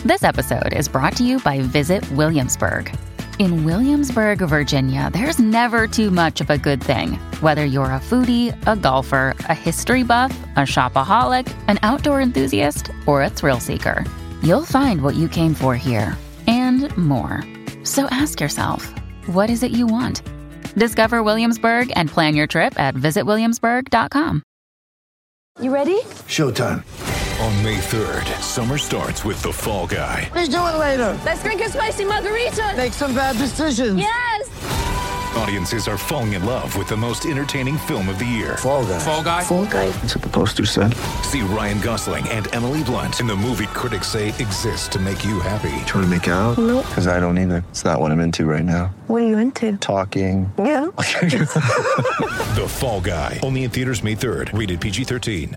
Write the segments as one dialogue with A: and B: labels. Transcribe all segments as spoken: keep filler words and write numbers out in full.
A: This episode is brought to you by Visit Williamsburg. In Williamsburg, Virginia, there's never too much of a good thing. Whether you're a foodie, a golfer, a history buff, a shopaholic, an outdoor enthusiast, or a thrill seeker, you'll find what you came for here and more. So ask yourself, what is it you want? Discover Williamsburg and plan your trip at visit williamsburg dot com.
B: You ready?
C: Showtime.
D: On May third, summer starts with The Fall Guy.
C: What are you doing later?
B: Let's drink a spicy margarita.
C: Make some bad decisions.
B: Yes!
D: Audiences are falling in love with the most entertaining film of the year.
C: Fall Guy.
D: Fall Guy?
B: Fall Guy.
C: That's what the poster said.
D: See Ryan Gosling and Emily Blunt in the movie critics say exists to make you happy.
C: Trying to make it out?
B: Nope.
C: Because I don't either. It's not what I'm into right now.
B: What are you into?
C: Talking.
B: Yeah.
D: The Fall Guy. Only in theaters May third. Rated P G thirteen.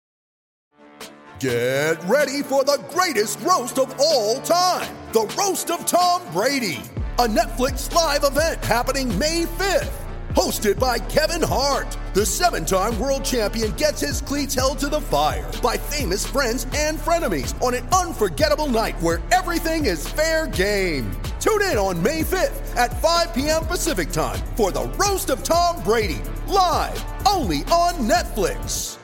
E: Get ready for the greatest roast of all time. The Roast of Tom Brady. A Netflix live event happening May fifth. Hosted by Kevin Hart. The seven-time world champion gets his cleats held to the fire by famous friends and frenemies on an unforgettable night where everything is fair game. Tune in on May fifth at five p.m. Pacific time for the Roast of Tom Brady. Live only on Netflix.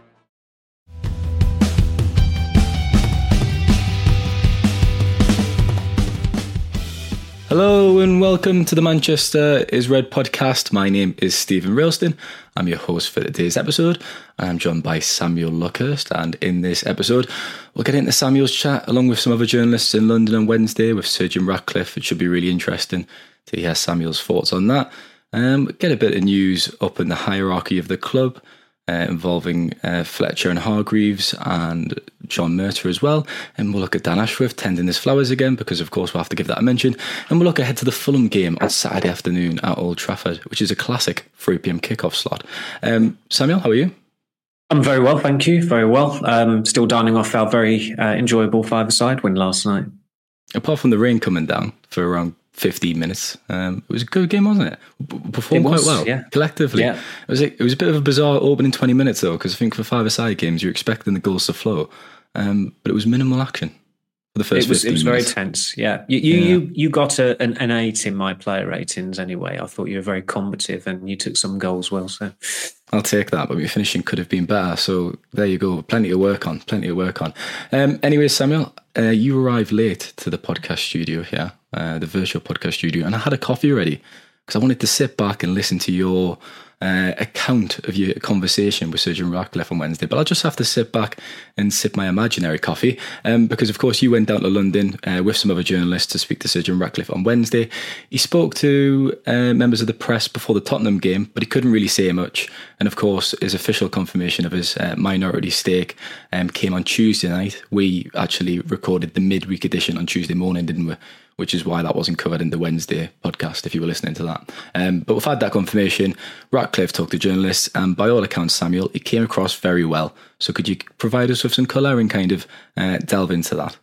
F: Hello and welcome to the Manchester is Red podcast. My name is Stephen Railston. I'm your host for today's episode. I'm joined by Samuel Luckhurst, and in this episode we'll get into Samuel's chat along with some other journalists in London on Wednesday with Sir Jim Ratcliffe. It should be really interesting to hear Samuel's thoughts on that. Um, get a bit of news up in the hierarchy of the club uh, involving uh, Fletcher and Hargreaves and John Murtagh as well. And we'll look at Dan Ashworth tending his flowers again, because of course we'll have to give that a mention. And we'll look ahead to the Fulham game on Saturday afternoon at Old Trafford, which is a classic three p.m. kickoff slot. Um, Samuel, how are you?
G: I'm very well, thank you. Very well. Um, still dining off our very uh, enjoyable five-a-side win last night.
F: Apart from the rain coming down for around fifteen minutes, um, it was a good game, wasn't it? Performed
G: it was,
F: quite well,
G: yeah.
F: Collectively.
G: Yeah.
F: It was a, it was a bit of a bizarre opening twenty minutes though, because I think for five-a-side games you're expecting the goals to flow, um, but it was minimal action for the first
G: It was,
F: fifteen
G: it was
F: minutes.
G: very tense, yeah. You you,
F: Yeah.
G: you, you got a, an, an eight in my player ratings anyway. I thought you were very combative and you took some goals well, so...
F: I'll take that, but your finishing could have been better. So there you go. Plenty to work on. Plenty to work on. Um, anyway, Samuel, uh, you arrived late to the podcast studio here, uh, the virtual podcast studio, and I had a coffee ready because I wanted to sit back and listen to your uh, account of your conversation with Sir Jim Ratcliffe on Wednesday. But I'll just have to sit back and sip my imaginary coffee um, because, of course, you went down to London uh, with some other journalists to speak to Sir Jim Ratcliffe on Wednesday. He spoke to uh, members of the press before the Tottenham game, but he couldn't really say much. And, of course, his official confirmation of his uh, minority stake um, came on Tuesday night. We actually recorded the midweek edition on Tuesday morning, didn't we? Which is why that wasn't covered in the Wednesday podcast, if you were listening to that. Um, but we've had that confirmation. Ratcliffe talked to journalists, and by all accounts, Samuel, it came across very well. So could you provide us with some colour and kind of uh, delve into that?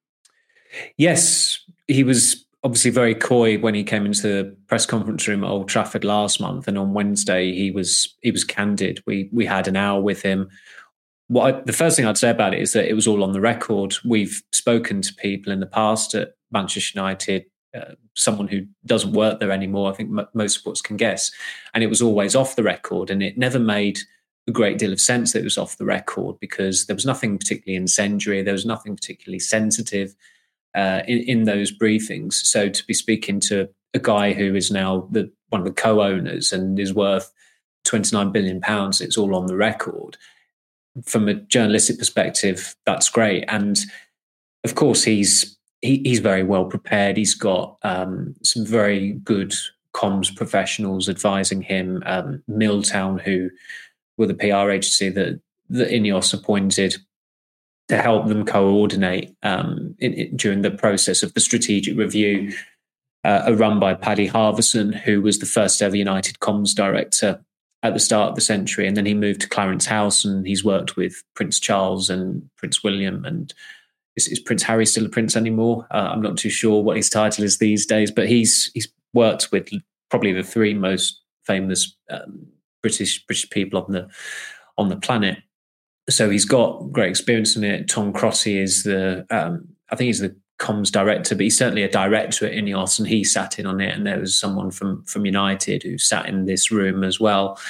G: Yes, he was obviously very coy when he came into the press conference room at Old Trafford last month, and on Wednesday he was he was candid. We we had an hour with him. What I, the first thing I'd say about it is that it was all on the record. We've spoken to people in the past at Manchester United, uh, someone who doesn't work there anymore, I think m- most supporters can guess, and it was always off the record, and it never made a great deal of sense that it was off the record because there was nothing particularly incendiary, there was nothing particularly sensitive uh, in, in those briefings. So to be speaking to a guy who is now the one of the co-owners and is worth twenty-nine billion pounds, it's all on the record. From a journalistic perspective, that's great. And of course, he's he, he's very well prepared. He's got um, some very good comms professionals advising him. Um, Milltown, who were the P R agency that, that Ineos appointed to help them coordinate um, in, in, during the process of the strategic review, uh, are run by Paddy Harverson, who was the first ever United comms director at the start of the century. And then he moved to Clarence House, and he's worked with Prince Charles and Prince William. And is, is Prince Harry still a prince anymore? Uh, I'm not too sure what his title is these days, but he's he's worked with probably the three most famous um, British British people on the on the planet. So he's got great experience in it. Tom Crotty is the um, I think he's the comms director, but he's certainly a director at Ineos, and he sat in on it. And there was someone from from United who sat in this room as well.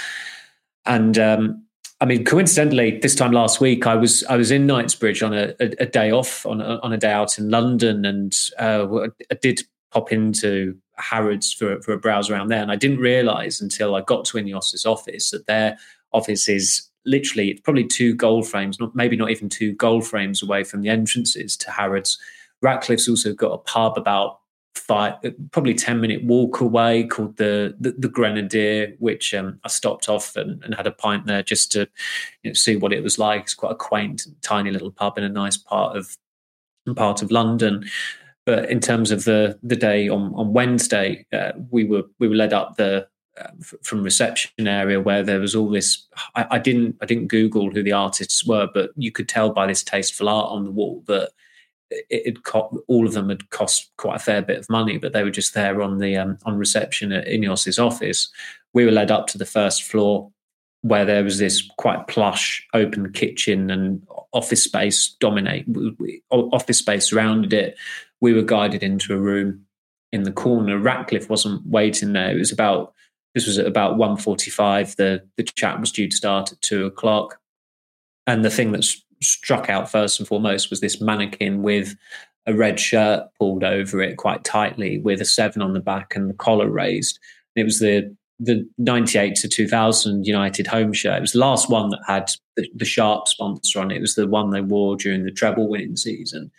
G: And um, I mean, coincidentally, this time last week, I was I was in Knightsbridge on a, a, a day off, on a, on a day out in London, and uh, I did pop into Harrods for for a browse around there, and I didn't realise until I got to Ineos's office that their office is literally probably two goal frames, not maybe not even two goal frames away from the entrances to Harrods. Ratcliffe's also got a pub about five, probably ten minute walk away called the the, the Grenadier, which um, I stopped off and, and had a pint there just to you know, see what it was like. It's quite a quaint, tiny little pub in a nice part of part of London. But in terms of the the day on on Wednesday, uh, we were we were led up the uh, from reception area where there was all this. I, I didn't I didn't Google who the artists were, but you could tell by this tasteful art on the wall that it had co- all of them had cost quite a fair bit of money, but they were just there on the um, on reception at Ineos's office. We were led up to the first floor where there was this quite plush open kitchen and office space dominate office space surrounded it. We were guided into a room in the corner. Ratcliffe wasn't waiting there. It was about this was at about one forty-five. The the chat was due to start at two o'clock, and the thing that's struck out first and foremost was this mannequin with a red shirt pulled over it quite tightly with a seven on the back and the collar raised. And it was the the ninety-eight to two thousand United home shirt. It was the last one that had the, the Sharp sponsor on it. It was the one they wore during the treble winning season.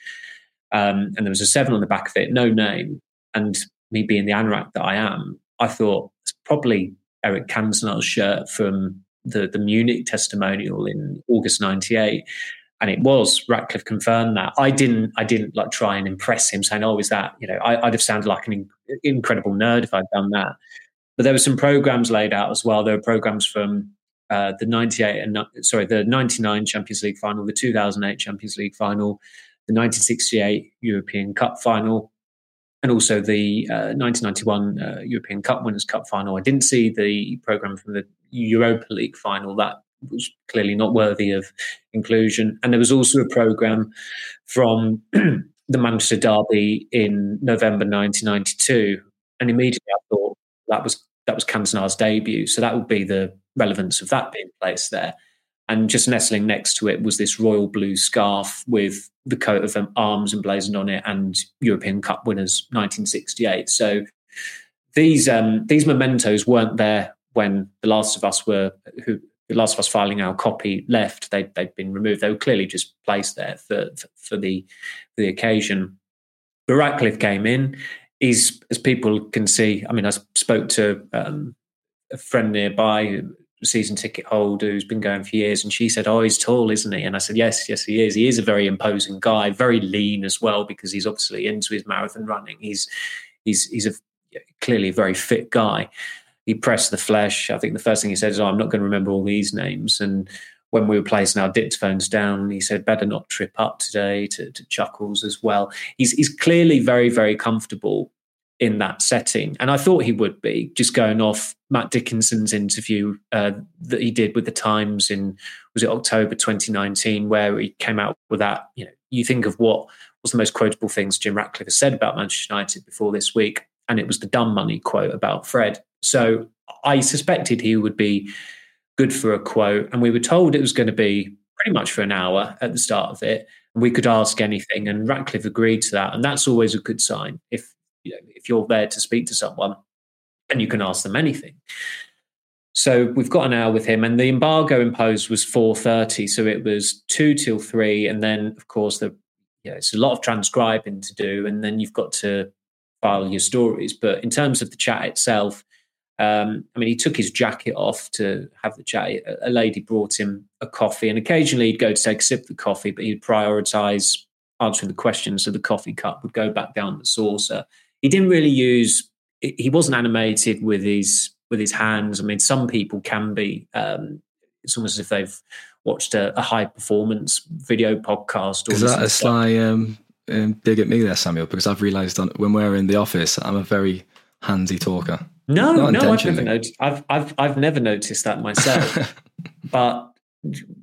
G: Um, and there was a seven on the back of it, no name. And me being the anorak that I am, I thought it's probably Eric Cantona's shirt from the the Munich testimonial in August ninety-eight, and it was. Ratcliffe confirmed that. I didn't I didn't like try and impress him saying, oh, is that, you know, I, I'd have sounded like an in, incredible nerd if I'd done that. But there were some programs laid out as well. There were programs from uh, the ninety-eight and sorry the ninety-nine Champions League final, the two thousand eight Champions League final, the nineteen sixty-eight European Cup final, and also the uh, nineteen ninety-one uh, European Cup Winners' Cup final. I didn't see the program from the Europa League final. That was clearly not worthy of inclusion. And there was also a program from the Manchester Derby in November nineteen ninety-two. And immediately I thought that was that was Cantona's debut. So that would be the relevance of that being placed there. And just nestling next to it was this royal blue scarf with the coat of arms emblazoned on it and European Cup Winners nineteen sixty-eight. So these um, these mementos weren't there when The Last of Us were, who The Last of Us filing our copy left. They, they'd been removed. They were clearly just placed there for, for, for, the, for the occasion. But Ratcliffe came in. He's, as people can see, I mean, I spoke to um, a friend nearby, season ticket holder who's been going for years, and she said, oh, he's tall, isn't he? And I said, yes, yes, he is. He is a very imposing guy, very lean as well, because he's obviously into his marathon running. He's he's he's a clearly a very fit guy. He pressed the flesh. I think the first thing he said is, oh, I'm not going to remember all these names. And when we were placing our dictaphones down, he said, better not trip up today, to, to Chuckles as well. He's he's clearly very, very comfortable in that setting. And I thought he would be, just going off Matt Dickinson's interview uh, that he did with the Times in, was it October twenty nineteen, where he came out with that, you know, you think of what was the most quotable things Jim Ratcliffe has said about Manchester United before this week, and it was the dumb money quote about Fred. So I suspected he would be good for a quote, and we were told it was going to be pretty much for an hour at the start of it, and we could ask anything, and Ratcliffe agreed to that, and that's always a good sign if you know, if you're there to speak to someone and you can ask them anything. So we've got an hour with him, and the embargo imposed was four thirty, so it was two till three, and then of course the yeah, it's a lot of transcribing to do, and then you've got to file your stories. But in terms of the chat itself, um, I mean, he took his jacket off to have the chat. A lady brought him a coffee, and occasionally he'd go to take a sip of the coffee, but he'd prioritise answering the questions, so the coffee cup would go back down the saucer. He didn't really use, he wasn't animated with his with his hands. I mean, some people can be. Um, it's almost as if they've watched a, a high performance video podcast. Or
F: Is that a sly um, um, dig at me there, Samuel? Because I've realised when we're in the office, I'm a very handsy talker.
G: No, Not no, I've never noticed. I've I've I've never noticed that myself. But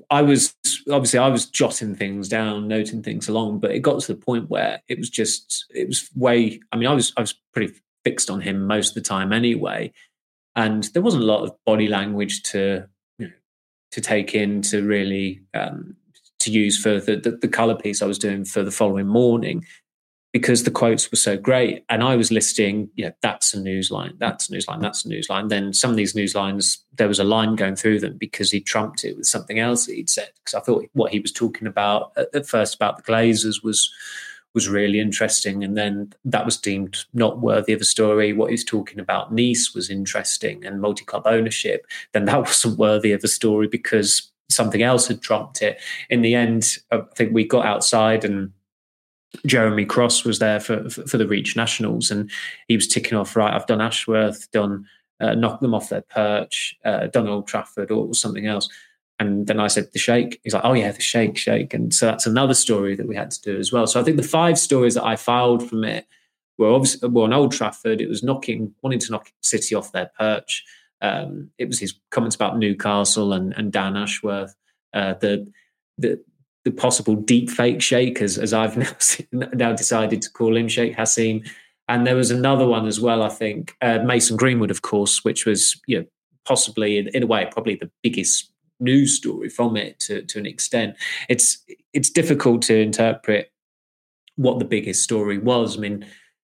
G: I was obviously I was jotting things down, noting things along, but it got to the point where it was just it was way. I mean, I was I was pretty fixed on him most of the time anyway, and there wasn't a lot of body language to you know, to take in to really um, to use for the, the the colour piece I was doing for the following morning, because the quotes were so great, and I was listing, you know, that's a news line, that's a news line, that's a news line. Then some of these news lines, there was a line going through them because he trumped it with something else that he'd said. Because I thought what he was talking about at, at first about the Glazers was was really interesting, and then that was deemed not worthy of a story. What he was talking about Nice was interesting, and multi-club ownership, then that wasn't worthy of a story because something else had trumped it. In the end, I think we got outside and Jeremy Cross was there for, for for the Reach Nationals, and he was ticking off, right, I've done Ashworth, done uh, knocked them off their perch, uh, done Old Trafford or something else. And then I said the Sheikh. He's like, oh yeah, the Sheikh, Sheikh. And so that's another story that we had to do as well. So I think the five stories that I filed from it were obviously were on Old Trafford. It was knocking, wanting to knock City off their perch. Um, it was his comments about Newcastle and, and Dan Ashworth. Uh, the the the possible deep fake Sheikh, as, as I've now, now decided to call him, Sheikh Hassim. And there was another one as well, I think, uh, Mason Greenwood, of course, which was, you know, possibly, in, in a way, probably the biggest news story from it to, to an extent. It's it's difficult to interpret what the biggest story was. I mean,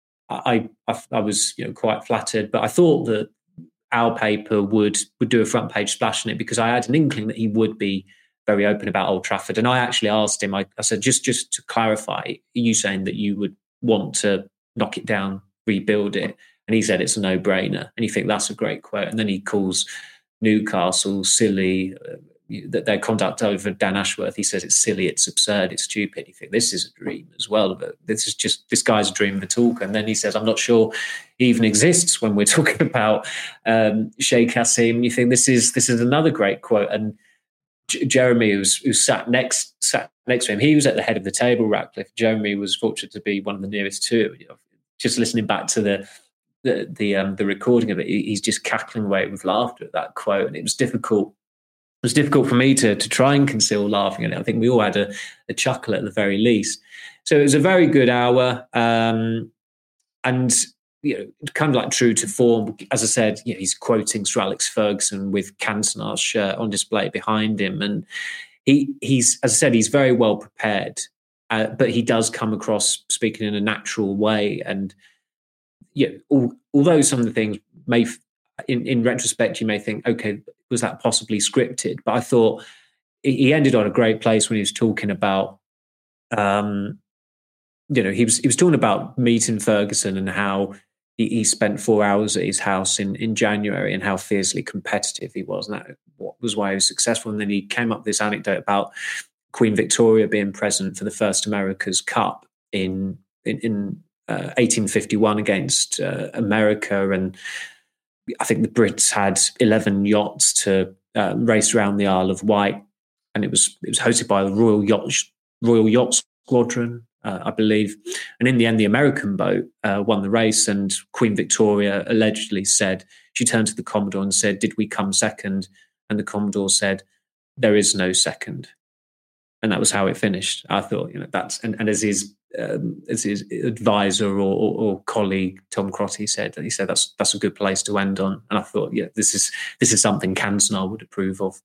G: I I, I was, you know, quite flattered, but I thought that our paper would would do a front page splash on it because I had an inkling that he would be very open about Old Trafford. And I actually asked him, I, I said, just, just to clarify, are you saying that you would want to knock it down, rebuild it? And he said, it's a no-brainer. And you think that's a great quote. And then he calls Newcastle silly, uh, that their conduct over Dan Ashworth, he says it's silly, it's absurd, it's stupid. You think this is a dream as well. But this is just, this guy's a dream of a talker. And then he says, I'm not sure he even exists when we're talking about um, Sheikh Hassim. You think this is, this is another great quote. And Jeremy, who's who sat next sat next to him, he was at the head of the table, Ratcliffe. Jeremy was fortunate to be one of the nearest to him. Just listening back to the the the, um, the recording of it, he's just cackling away with laughter at that quote, and it was difficult. It was difficult for me to to try and conceal laughing at it. I think we all had a, a chuckle at the very least. So it was a very good hour, um, and. You know, kind of like true to form. As I said, you know, he's quoting Sir Alex Ferguson with Cantona's shirt on display behind him, and he he's, as I said, he's very well prepared, uh, but he does come across speaking in a natural way. And yeah, you know, al- although some of the things may, in in retrospect, you may think, okay, was that possibly scripted? But I thought he ended on a great place when he was talking about. Um, you know, he was he was talking about meeting Ferguson and how. He spent four hours at his house in, in January and how fiercely competitive he was. And that was why he was successful. And then he came up with this anecdote about Queen Victoria being present for the first America's Cup in in, in uh, eighteen fifty-one against uh, America. And I think the Brits had eleven yachts to uh, race around the Isle of Wight. And it was it was hosted by the Royal Yacht, Royal Yacht Squadron. Uh, I believe. And in the end, the American boat uh, won the race, and Queen Victoria allegedly said, she turned to the Commodore and said, did we come second? And the Commodore said, there is no second. And that was how it finished. I thought, you know, that's, and, and as his um, as his advisor or, or, or colleague, Tom Crotty said, he said, that's that's a good place to end on. And I thought, yeah, this is this is something Cantona would approve of.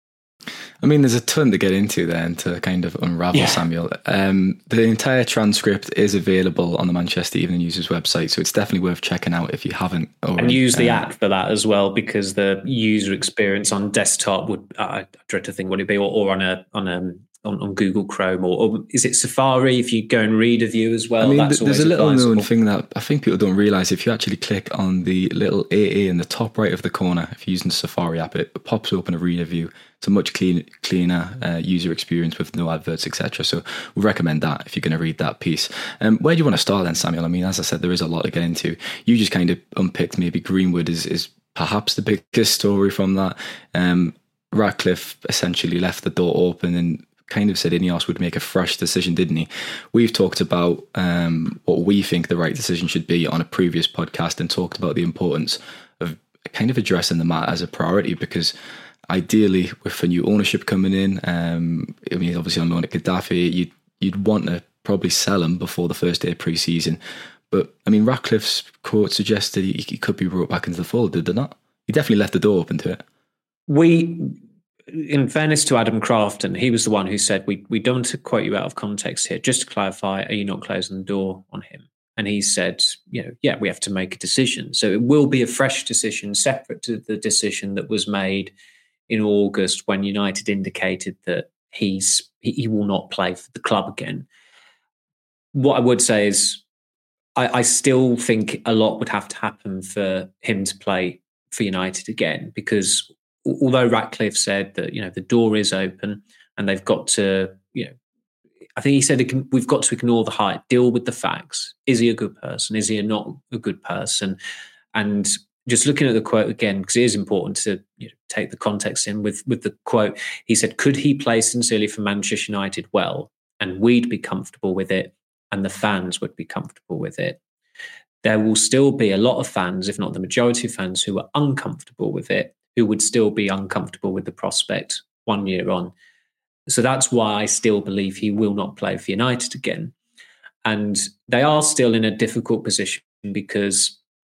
F: I mean, there's a ton to get into there and to kind of unravel, yeah. Samuel. Um, the entire transcript is available on the Manchester Evening News's website, so it's definitely worth checking out if you haven't already. And
G: use the
F: um,
G: app for that as well, because the user experience on desktop would, I dread to think what it'd be, or, or on a on a on, on Google Chrome, or, or is it Safari? If you go and read a view as well,
F: I mean,
G: that's
F: there's
G: always
F: a little
G: advisable.
F: known thing that I think people don't realise. If you actually click on the little A A in the top right of the corner, if you're using the Safari app, it pops open a reader view. It's a much clean, cleaner uh, user experience with no adverts, et cetera. So we recommend that if you're going to read that piece. Um, where do you want to start then, Samuel? I mean, as I said, there is a lot to get into. You just kind of unpicked maybe Greenwood is, is perhaps the biggest story from that. Um, Ratcliffe essentially left the door open and kind of said Ineos would make a fresh decision, didn't he? We've talked about um, what we think the right decision should be on a previous podcast and talked about the importance of kind of addressing the matter as a priority, because ideally, with a new ownership coming in, um, I mean, obviously on loan at Gaddafi, you'd, you'd want to probably sell him before the first day of pre-season. But, I mean, Ratcliffe's quote suggested he, he could be brought back into the fold, did they not? He definitely left the door open to it.
G: We, in fairness to Adam Crafton, he was the one who said, we, we don't want to quote you out of context here. Just to clarify, are you not closing the door on him? And he said, you know, yeah, we have to make a decision. So it will be a fresh decision, separate to the decision that was made in August when United indicated that he's he, he will not play for the club again. What I would say is I, I still think a lot would have to happen for him to play for United again, because although Ratcliffe said that, you know, the door is open and they've got to, you know, I think he said it can, we've got to ignore the hype, deal with the facts. Is he a good person? Is he not a good person? And just looking at the quote again, because it is important to, you know, take the context in with, with the quote, he said, could he play sincerely for Manchester United well? And we'd be comfortable with it and the fans would be comfortable with it. There will still be a lot of fans, if not the majority of fans, who are uncomfortable with it, who would still be uncomfortable with the prospect one year on. So that's why I still believe he will not play for United again. And they are still in a difficult position because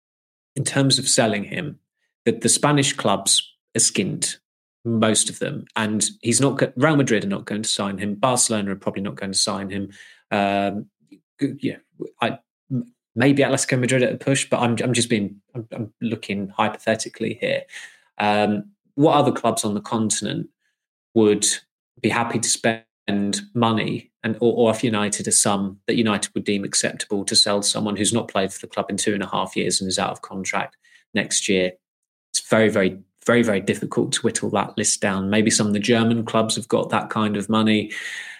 G: in terms of selling him, the, the Spanish clubs are skint, most of them. And he's not, Real Madrid are not going to sign him. Barcelona are probably not going to sign him. Um, yeah, I, maybe Atletico Madrid at a push, but I'm, I'm just being, I'm, I'm looking hypothetically here. Um, what other clubs on the continent would be happy to spend money, and or, or if United a sum that United would deem acceptable to sell someone who's not played for the club in two and a half years and is out of contract next year? It's very, very, very, very difficult to whittle that list down. Maybe some of the German clubs have got that kind of money,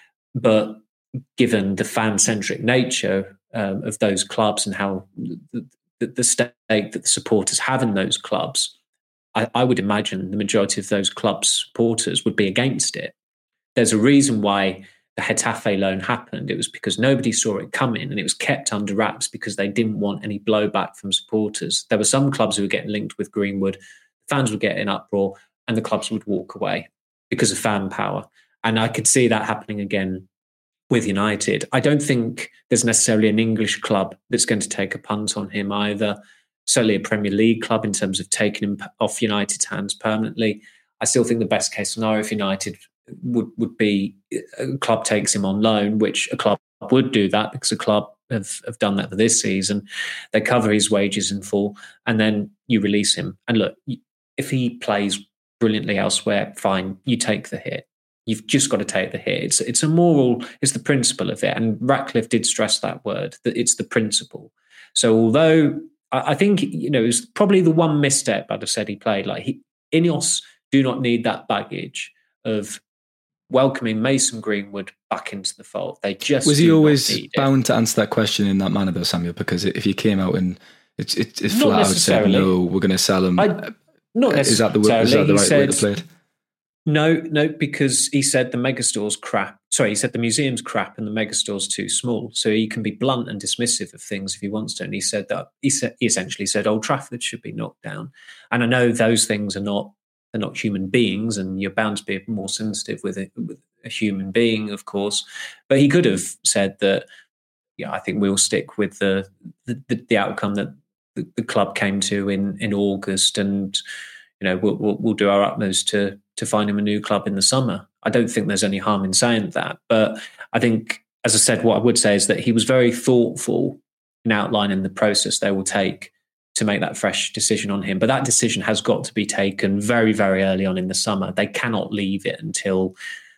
G: but given the fan-centric nature um, of those clubs and how the, the, the stake that the supporters have in those clubs, I, I would imagine the majority of those clubs' supporters would be against it. There's a reason why the Getafe loan happened. It was because nobody saw it coming and it was kept under wraps because they didn't want any blowback from supporters. There were some clubs who were getting linked with Greenwood. Fans would get in uproar and the clubs would walk away because of fan power. And I could see that happening again with United. I don't think there's necessarily an English club that's going to take a punt on him either. Certainly a Premier League club in terms of taking him off United's hands permanently. I still think the best case scenario if United would, would be a club takes him on loan, which a club would do that because a club have, have done that for this season. They cover his wages in full and then you release him. And look, if he plays brilliantly elsewhere, fine, you take the hit. You've just got to take the hit. It's it's a moral, it's the principle of it. And Ratcliffe did stress that word, that it's the principle. So although I, I think, you know, it's probably the one misstep I'd have said he played. Like he, Ineos do not need that baggage of welcoming Mason Greenwood back into the fold. They just
F: was he always bound to answer that question in that manner, though, Samuel? Because if he came out and it's it's, it's flat out said no, we're going to sell him.
G: I, not necessarily.
F: Is that the, is that the right
G: said,
F: way to play it?
G: No, no, because he said the megastore's crap. Sorry, he said the museum's crap and the megastore's too small. So he can be blunt and dismissive of things if he wants to. And he said that he said he essentially said Old Trafford should be knocked down. And I know those things are not they're not human beings, and you're bound to be more sensitive with it with a human being, of course. But he could have said that, yeah, I think we'll stick with the the, the outcome that the, the club came to in, in August, and you know we'll, we'll we'll do our utmost to to find him a new club in the summer. I don't think there's any harm in saying that, but I think, as I said, what I would say is that he was very thoughtful in outlining the process they will take to make that fresh decision on him. But that decision has got to be taken very, very early on in the summer. They cannot leave it until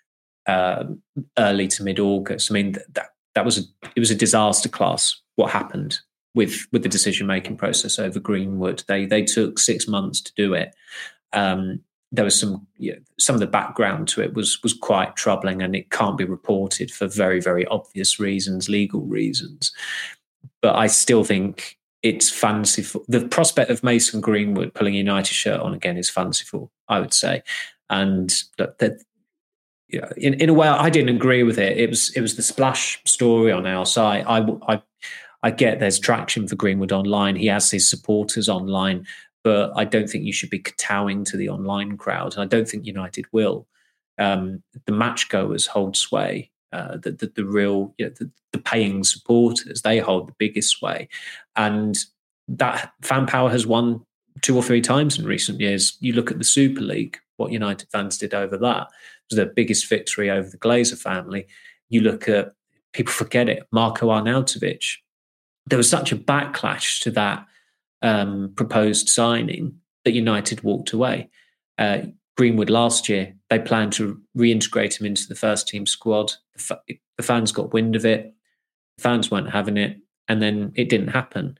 G: uh, early to mid-August. I mean, that that was a it was a disaster class. What happened with with the decision making process over Greenwood? They they took six months to do it. Um, there was some you know, some of the background to it was was quite troubling, and it can't be reported for very, very obvious reasons, legal reasons. But I still think it's fanciful. The prospect of Mason Greenwood pulling a United shirt on again is fanciful, I would say. And that, you know, in in a way, I didn't agree with it. It was it was the splash story on our side. I I I get there's traction for Greenwood online. He has his supporters online, but I don't think you should be kowtowing to the online crowd, and I don't think United will. Um, the match goers hold sway. Uh, the, the the real, you know, the, the paying supporters, they hold the biggest sway, and that fan power has won two or three times in recent years. You look at the Super League, what United fans did over that. It was their biggest victory over the Glazer family. You look at, people forget it, Marko Arnautovic. There was such a backlash to that um, proposed signing that United walked away. Uh, Greenwood last year, they planned to reintegrate him into the first team squad. The, fa- the fans got wind of it. The fans weren't having it, and then it didn't happen.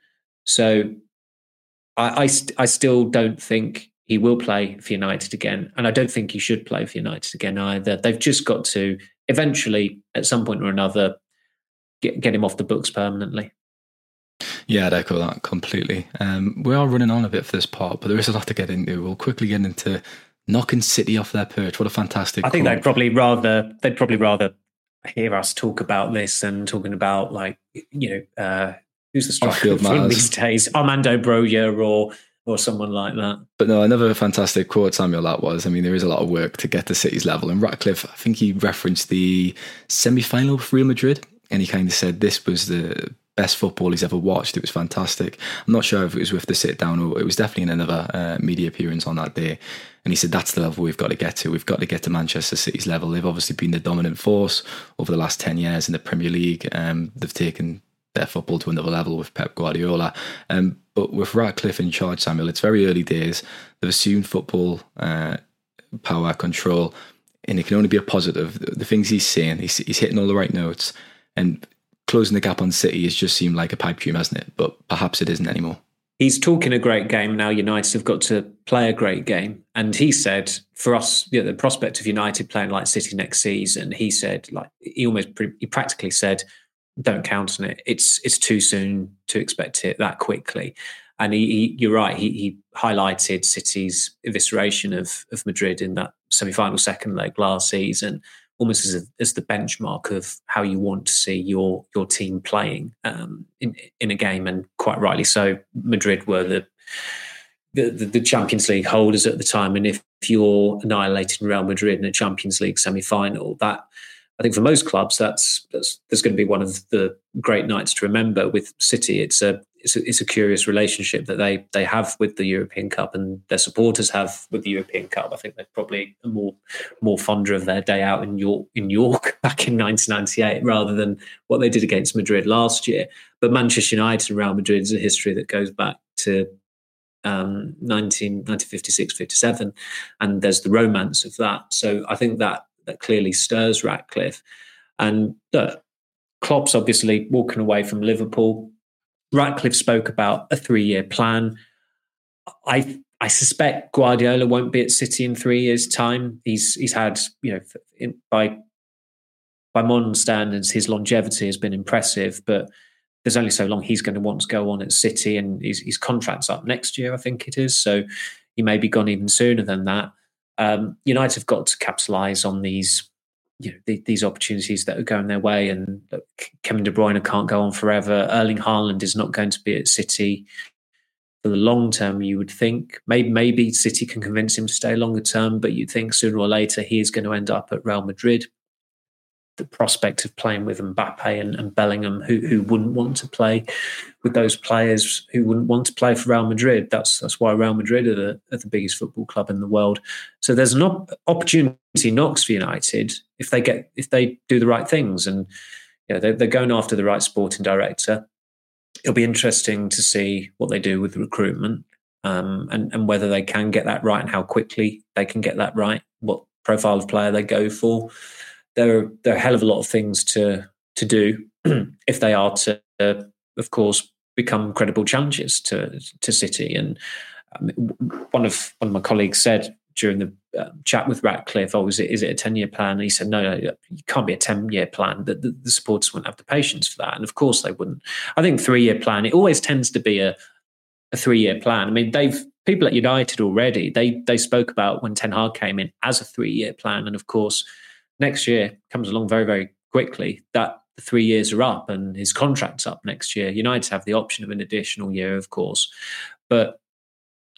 G: So I, I, st- I still don't think he will play for United again, and I don't think he should play for United again either. They've just got to eventually, at some point or another, get, get him off the books permanently.
F: Yeah, I'd echo that completely. Um, we are running on a bit for this part, but there is a lot to get into. We'll quickly get into knocking City off their perch. What a fantastic!
G: I think
F: call.
G: they'd probably rather they'd probably rather hear us talk about this than talking about, like, you know, uh, who's the striker from these days, Armando Broja or or someone like that.
F: But no, another fantastic quote, Samuel, that was. I mean, there is a lot of work to get to City's level. And Ratcliffe, I think he referenced the semi-final with Real Madrid, and he kind of said this was the best football he's ever watched. It was fantastic. I'm not sure if it was with the sit down or it was definitely in another uh, media appearance on that day. And he said that's the level we've got to get to. We've got to get to Manchester City's level. They've obviously been the dominant force over the last ten years in the Premier League. Um, they've taken their football to another level with Pep Guardiola. Um, but with Ratcliffe in charge, Samuel, it's very early days. They've assumed football, uh, power, control, and it can only be a positive. The, the things he's saying, he's, he's hitting all the right notes, and closing the gap on City has just seemed like a pipe dream, hasn't it? But perhaps it isn't anymore.
G: He's talking a great game now. United have got to play a great game. And he said, for us, you know, the prospect of United playing like City next season, he said, like, he almost, he practically said, don't count on it. It's it's too soon to expect it that quickly. And he, he you're right, he, he highlighted City's evisceration of, of Madrid in that semi-final second leg last season, almost as, a, as the benchmark of how you want to see your your team playing um, in in a game. And quite rightly so, Madrid were the, the the Champions League holders at the time. And if you're annihilating Real Madrid in a Champions League semi-final, that, I think for most clubs, that's, that's that's going to be one of the great nights to remember. With City, it's a it's a, it's a curious relationship that they they have with the European Cup, and their supporters have with the European Cup. I think they're probably more more fonder of their day out in York in York back in nineteen ninety-eight rather than what they did against Madrid last year. But Manchester United and Real Madrid is a history that goes back to um, nineteen fifty-six fifty-seven, and there's the romance of that. So I think that. That clearly stirs Ratcliffe. And look, Klopp's obviously walking away from Liverpool. Ratcliffe spoke about a three-year plan. I I suspect Guardiola won't be at City in three years' time. He's he's had, you know, in, by by modern standards, his longevity has been impressive, but there's only so long he's going to want to go on at City, and his, his contract's up next year, I think it is. So he may be gone even sooner than that. Um, United have got to capitalise on these, you know, the, these opportunities that are going their way. And look, Kevin De Bruyne can't go on forever. Erling Haaland is not going to be at City for the long term. You would think maybe maybe City can convince him to stay longer term, but you'd think sooner or later he is going to end up at Real Madrid. The prospect of playing with Mbappe and, and Bellingham, who who wouldn't want to play with those players, who wouldn't want to play for Real Madrid. That's that's why Real Madrid are the, are the biggest football club in the world. So there's an op- opportunity knocks for United if they get if they do the right things, and you know, they're, they're going after the right sporting director. It'll be interesting to see what they do with the recruitment, um, and and whether they can get that right and how quickly they can get that right. What profile of player they go for. There are, there are a hell of a lot of things to to do if they are to, uh, of course, become credible challenges to to City. And um, one of one of my colleagues said during the uh, chat with Ratcliffe, "Oh, is it is it a ten year plan?" And he said, "No, no, it can't be a ten year plan. The, the, the supporters wouldn't have the patience for that, and of course they wouldn't." I think three year plan. It always tends to be a a three year plan. I mean, they've people at United already. They they spoke about when Ten Hag came in as a three year plan, and of course. Next year comes along very, very quickly. That the three years are up and his contract's up next year. United have the option of an additional year, of course. But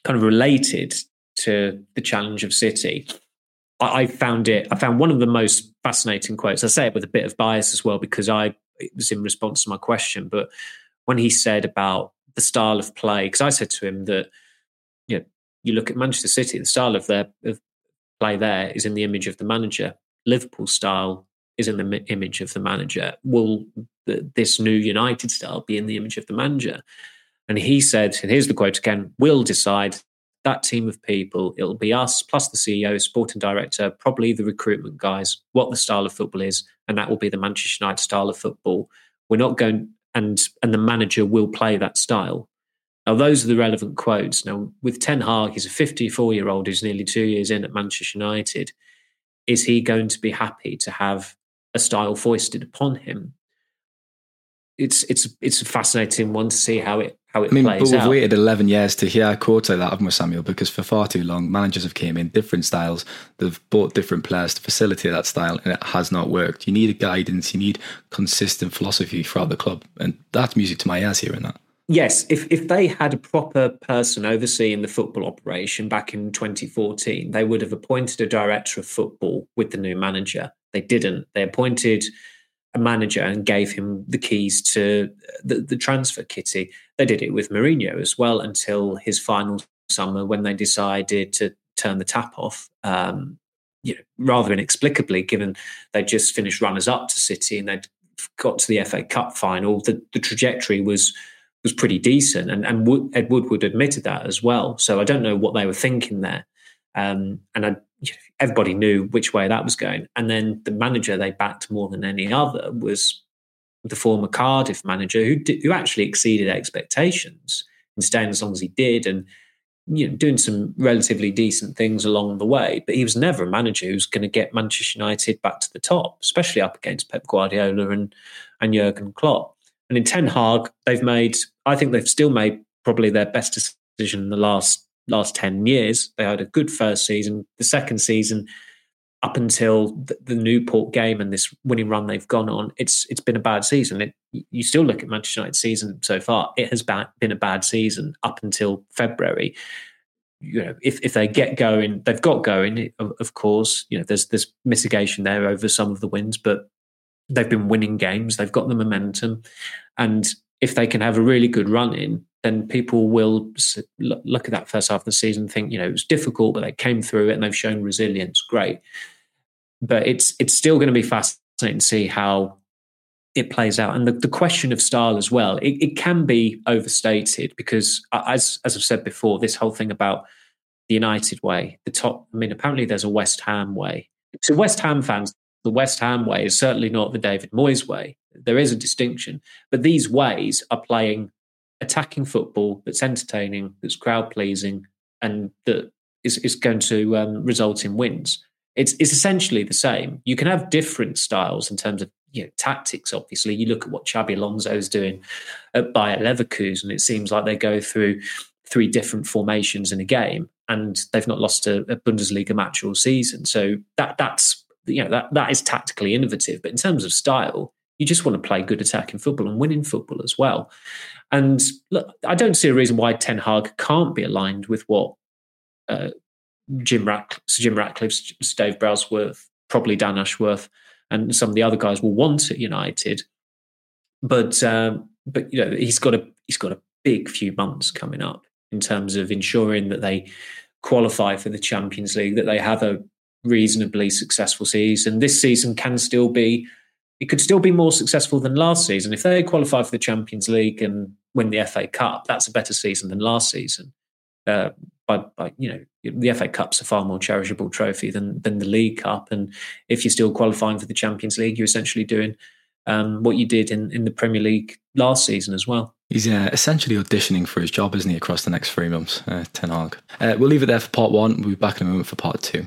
G: kind of related to the challenge of City, I, I found it, I found one of the most fascinating quotes. I say it with a bit of bias as well, because I, it was in response to my question, but when he said about the style of play, because I said to him that, you know, you look at Manchester City, the style of their of play there is in the image of the manager. Liverpool's style is in the mi- image of the manager. Will the, this new United style be in the image of the manager? And he said, and here's the quote again, we'll decide, that team of people, it'll be us, plus the C E O, sporting director, probably the recruitment guys, what the style of football is, and that will be the Manchester United style of football. We're not going, and and the manager will play that style. Now, those are the relevant quotes. Now, with Ten Hag, he's a fifty-four-year-old who's nearly two years in at Manchester United. Is he going to be happy to have a style foisted upon him? It's it's it's a fascinating one to see how it how it
F: I mean,
G: plays
F: but we've
G: out.
F: waited eleven years to hear quotes like that, haven't we, Samuel? Because for far too long, managers have came in different styles. They've bought different players to facilitate that style, and it has not worked. You need a guidance. You need consistent philosophy throughout the club, and that's music to my ears hearing that.
G: Yes, if if they had a proper person overseeing the football operation back in twenty fourteen, they would have appointed a director of football with the new manager. They didn't. They appointed a manager and gave him the keys to the, the transfer kitty. They did it with Mourinho as well until his final summer when they decided to turn the tap off, um, you know, rather inexplicably, given they just finished runners-up to City and they'd got to the F A Cup final. The, the trajectory was was pretty decent, and, and Wood, Ed Woodward admitted that as well. So I don't know what they were thinking there. Um, and I, everybody knew which way that was going. And then the manager they backed more than any other was the former Cardiff manager, who did, who actually exceeded expectations in staying as long as he did, and you know, doing some relatively decent things along the way. But he was never a manager who's going to get Manchester United back to the top, especially up against Pep Guardiola and and Jurgen Klopp. And in Ten Hag, they've made, I think they've still made probably their best decision in the last last ten years. They had a good first season. The second season, up until the, the Newport game and this winning run they've gone on, it's it's been a bad season. It, you still look at Manchester United's season so far, it has been a bad season up until February. You know, if if they get going, they've got going, of, of course. You know, there's there's mitigation there over some of the wins, but they've been winning games. They've got the momentum. And if they can have a really good run in, then people will look at that first half of the season and think, you know, it was difficult, but they came through it and they've shown resilience. Great. But it's it's still going to be fascinating to see how it plays out. And the, the question of style as well, it, it can be overstated because, as as I've said before, this whole thing about the United way, the top, I mean, apparently there's a West Ham way. So West Ham fans, the West Ham way is certainly not the David Moyes way. There is a distinction. But these ways are playing attacking football that's entertaining, that's crowd-pleasing, and that is, is going to um, result in wins. It's, it's essentially the same. You can have different styles in terms of, you know, tactics, obviously. You look at what Xabi Alonso's doing at Bayer Leverkusen, and it seems like they go through three different formations in a game, and they've not lost a, a Bundesliga match all season. So that that's you know that that is tactically innovative. But in terms of style, you just want to play good attacking football and winning football as well. And look, I don't see a reason why Ten Hag can't be aligned with what uh, Jim, Ratcliffe, Jim Ratcliffe, Dave Brailsworth, probably Dan Ashworth, and some of the other guys will want at United. But um, but you know he's got a he's got a big few months coming up in terms of ensuring that they qualify for the Champions League, that they have a reasonably successful season. This season can still be, it could still be more successful than last season. If they qualify for the Champions League and win the F A Cup, that's a better season than last season. Uh, by, by you know, the F A Cup's a far more cherishable trophy than than the League Cup. And if you're still qualifying for the Champions League, you're essentially doing um, what you did in, in the Premier League last season as well.
F: He's uh, essentially auditioning for his job, isn't he, across the next three months, uh, Ten Hag. Uh, we'll leave it there for part one. We'll be back in a moment for part two.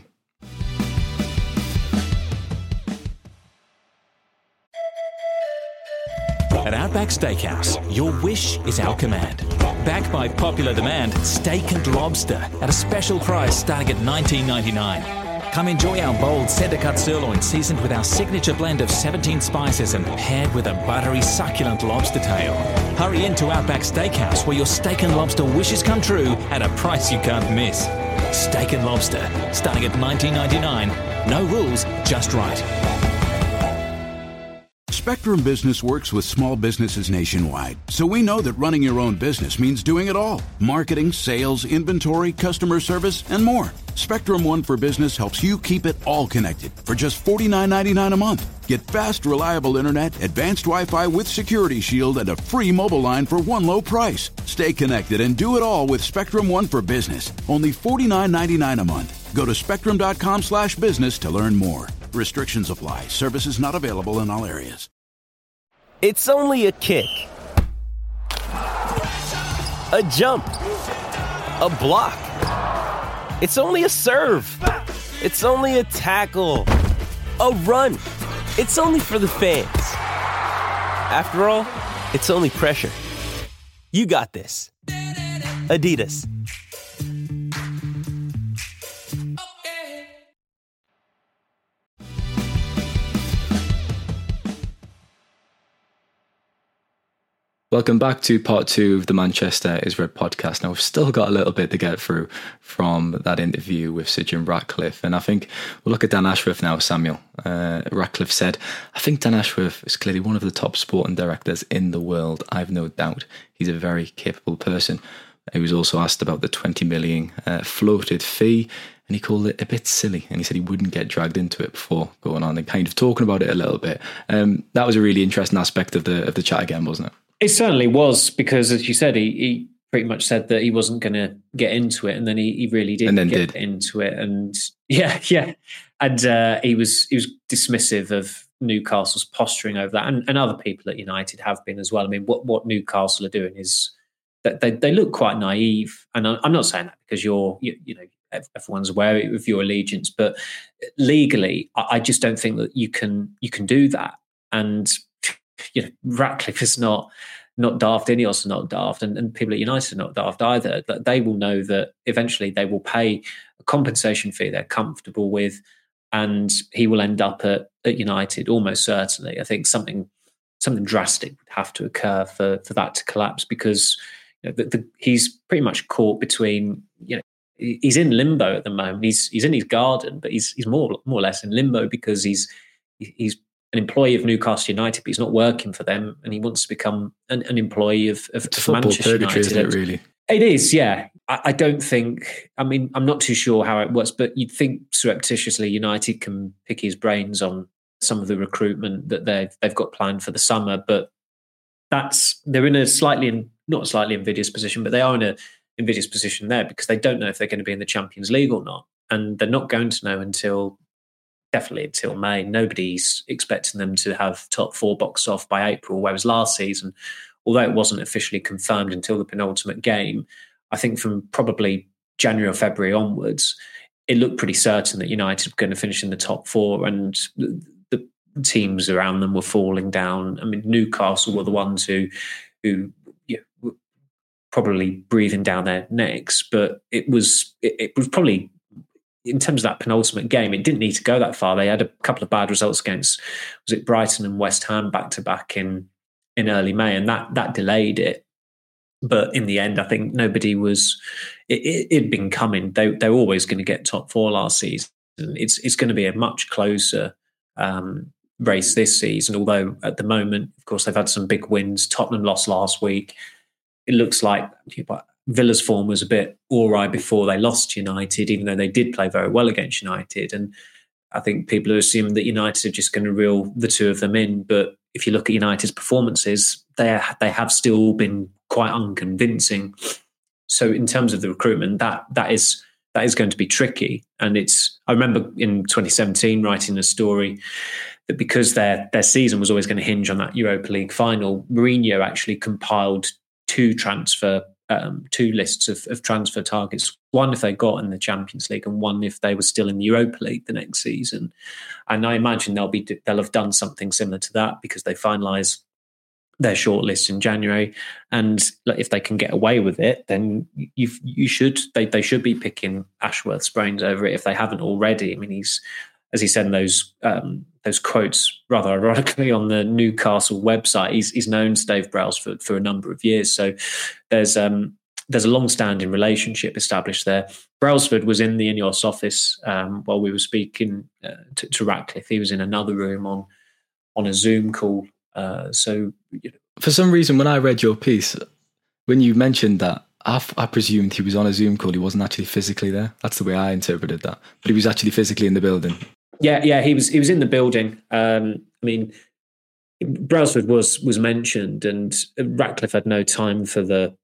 H: At Outback Steakhouse, your wish is our command. Backed by popular demand, steak and lobster at a special price starting at nineteen ninety-nine dollars. Come enjoy our bold centre-cut sirloin seasoned with our signature blend of seventeen spices and paired with a buttery, succulent lobster tail. Hurry into Outback Steakhouse where your steak and lobster wishes come true at a price you can't miss. Steak and Lobster, starting at nineteen ninety-nine. No rules, just right.
I: Spectrum Business works with small businesses nationwide, so we know that running your own business means doing it all. Marketing, sales, inventory, customer service, and more. Spectrum One for Business helps you keep it all connected for just forty-nine ninety-nine a month. Get fast, reliable internet, advanced Wi-Fi with Security Shield, and a free mobile line for one low price. Stay connected and do it all with Spectrum One for Business. Only forty-nine ninety-nine a month. Go to spectrum.com slash business to learn more. Restrictions apply. Services not available in all areas.
J: It's only a kick, a jump, a block. It's only a serve. It's only a tackle, a run. It's only for the fans. After all, it's only pressure. You got this. Adidas.
F: Welcome back to part two of the Manchester is Red podcast. Now, we've still got a little bit to get through from that interview with Sir Jim Ratcliffe. And I think we'll look at Dan Ashworth now, Samuel. Uh, Ratcliffe said, I think Dan Ashworth is clearly one of the top sporting directors in the world. I've no doubt. He's a very capable person. He was also asked about the twenty million uh, floated fee, and he called it a bit silly. And he said he wouldn't get dragged into it before going on and kind of talking about it a little bit. Um, that was a really interesting aspect of the of the chat again, wasn't it?
G: It certainly was, because as you said, he, he pretty much said that he wasn't going to get into it, and then he, he really did
F: and then
G: get
F: did.
G: into it. And yeah, yeah, and uh, he was he was dismissive of Newcastle's posturing over that, and, and other people at United have been as well. I mean, what what Newcastle are doing is that they they look quite naive, and I'm not saying that because you're you, you know everyone's aware of your allegiance, but legally, I, I just don't think that you can you can do that. And you know, Ratcliffe is not not daft, Ineos are not daft, and, and people at United are not daft either. That they will know that eventually they will pay a compensation fee they're comfortable with, and he will end up at, at United almost certainly. I think something something drastic would have to occur for, for that to collapse, because you know, the, the, he's pretty much caught between, you know, he's in limbo at the moment. He's he's in his garden, but he's he's more more or less in limbo because he's he's an employee of Newcastle United, but he's not working for them, and he wants to become an, an employee of, of,
F: it's
G: of
F: football
G: Manchester
F: purgatory,
G: United.
F: isn't it, really?
G: It is, yeah. I, I don't think, I mean, I'm not too sure how it works, but you'd think surreptitiously United can pick his brains on some of the recruitment that they've, they've got planned for the summer, but that's, they're in a slightly, not a slightly invidious position, but they are in a invidious position there because they don't know if they're going to be in the Champions League or not. And they're not going to know until definitely until May. Nobody's expecting them to have top four boxed off by April, whereas last season, although it wasn't officially confirmed until the penultimate game, I think from probably January or February onwards, it looked pretty certain that United were going to finish in the top four, and the, the teams around them were falling down. I mean, Newcastle were the ones who, who you know, were probably breathing down their necks, but it was it, it was probably, in terms of that penultimate game, it didn't need to go that far. They had a couple of bad results against, was it Brighton and West Ham back to back in in early May, and that that delayed it. But in the end, I think nobody was. It, it, it'd been coming. They they're always going to get top four last season. It's it's going to be a much closer um, race this season. Although at the moment, of course, they've had some big wins. Tottenham lost last week. It looks like Villa's form was a bit all right before they lost to United, even though they did play very well against United. And I think people are assuming that United are just going to reel the two of them in. But if you look at United's performances, they they have still been quite unconvincing. So in terms of the recruitment, that that is that is going to be tricky. And it's I remember in twenty seventeen writing a story that because their their season was always going to hinge on that Europa League final, Mourinho actually compiled two transfer Um, two lists of, of transfer targets, one if they got in the Champions League and one if they were still in the Europa League the next season. And I imagine they'll be they'll have done something similar to that because they finalise their shortlist in January, and if they can get away with it, then you you should they they should be picking Ashworth's brains over it if they haven't already. I mean, he's, as he said in those um, those quotes rather ironically on the Newcastle website, he's he's known to Dave Brailsford for a number of years, so there's um there's a long-standing relationship established there. Brailsford was in the Ineos office um, while we were speaking uh, to, to Ratcliffe. He was in another room on on a Zoom call. Uh, so, you know.
F: For some reason, when I read your piece, when you mentioned that, I, f- I presumed he was on a Zoom call. He wasn't actually physically there. That's the way I interpreted that. But he was actually physically in the building.
G: Yeah, yeah, he was. He was in the building. Um, I mean, Brailsford was was mentioned, and Ratcliffe had no time for the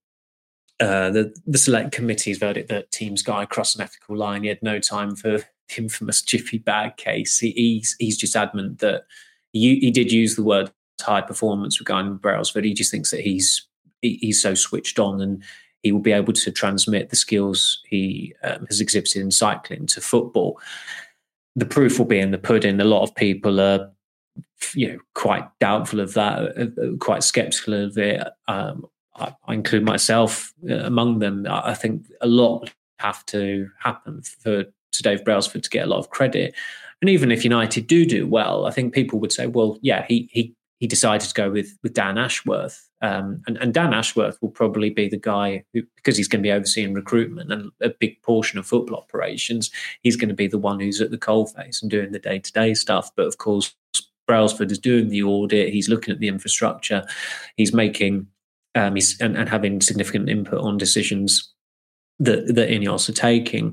G: uh, the the select committee's verdict that Team Sky crossed an ethical line. He had no time for the infamous Jiffy Bag case. He, he's he's just adamant that he, he did use the word high performance regarding Brailsford. He just thinks that he's he, he's so switched on, and he will be able to transmit the skills he um, has exhibited in cycling to football. The proof will be in the pudding. A lot of people are, you know, quite doubtful of that, uh, quite sceptical of it. Um, I, I include myself uh, among them. I think a lot have to happen for to Dave Brailsford to get a lot of credit. And even if United do do well, I think people would say, well, yeah, he he. He decided to go with with Dan Ashworth, um, and, and Dan Ashworth will probably be the guy who, because he's going to be overseeing recruitment and a big portion of football operations, he's going to be the one who's at the coalface and doing the day to day stuff. But of course, Brailsford is doing the audit. He's looking at the infrastructure. He's making um, he's and, and having significant input on decisions that that Ineos are taking.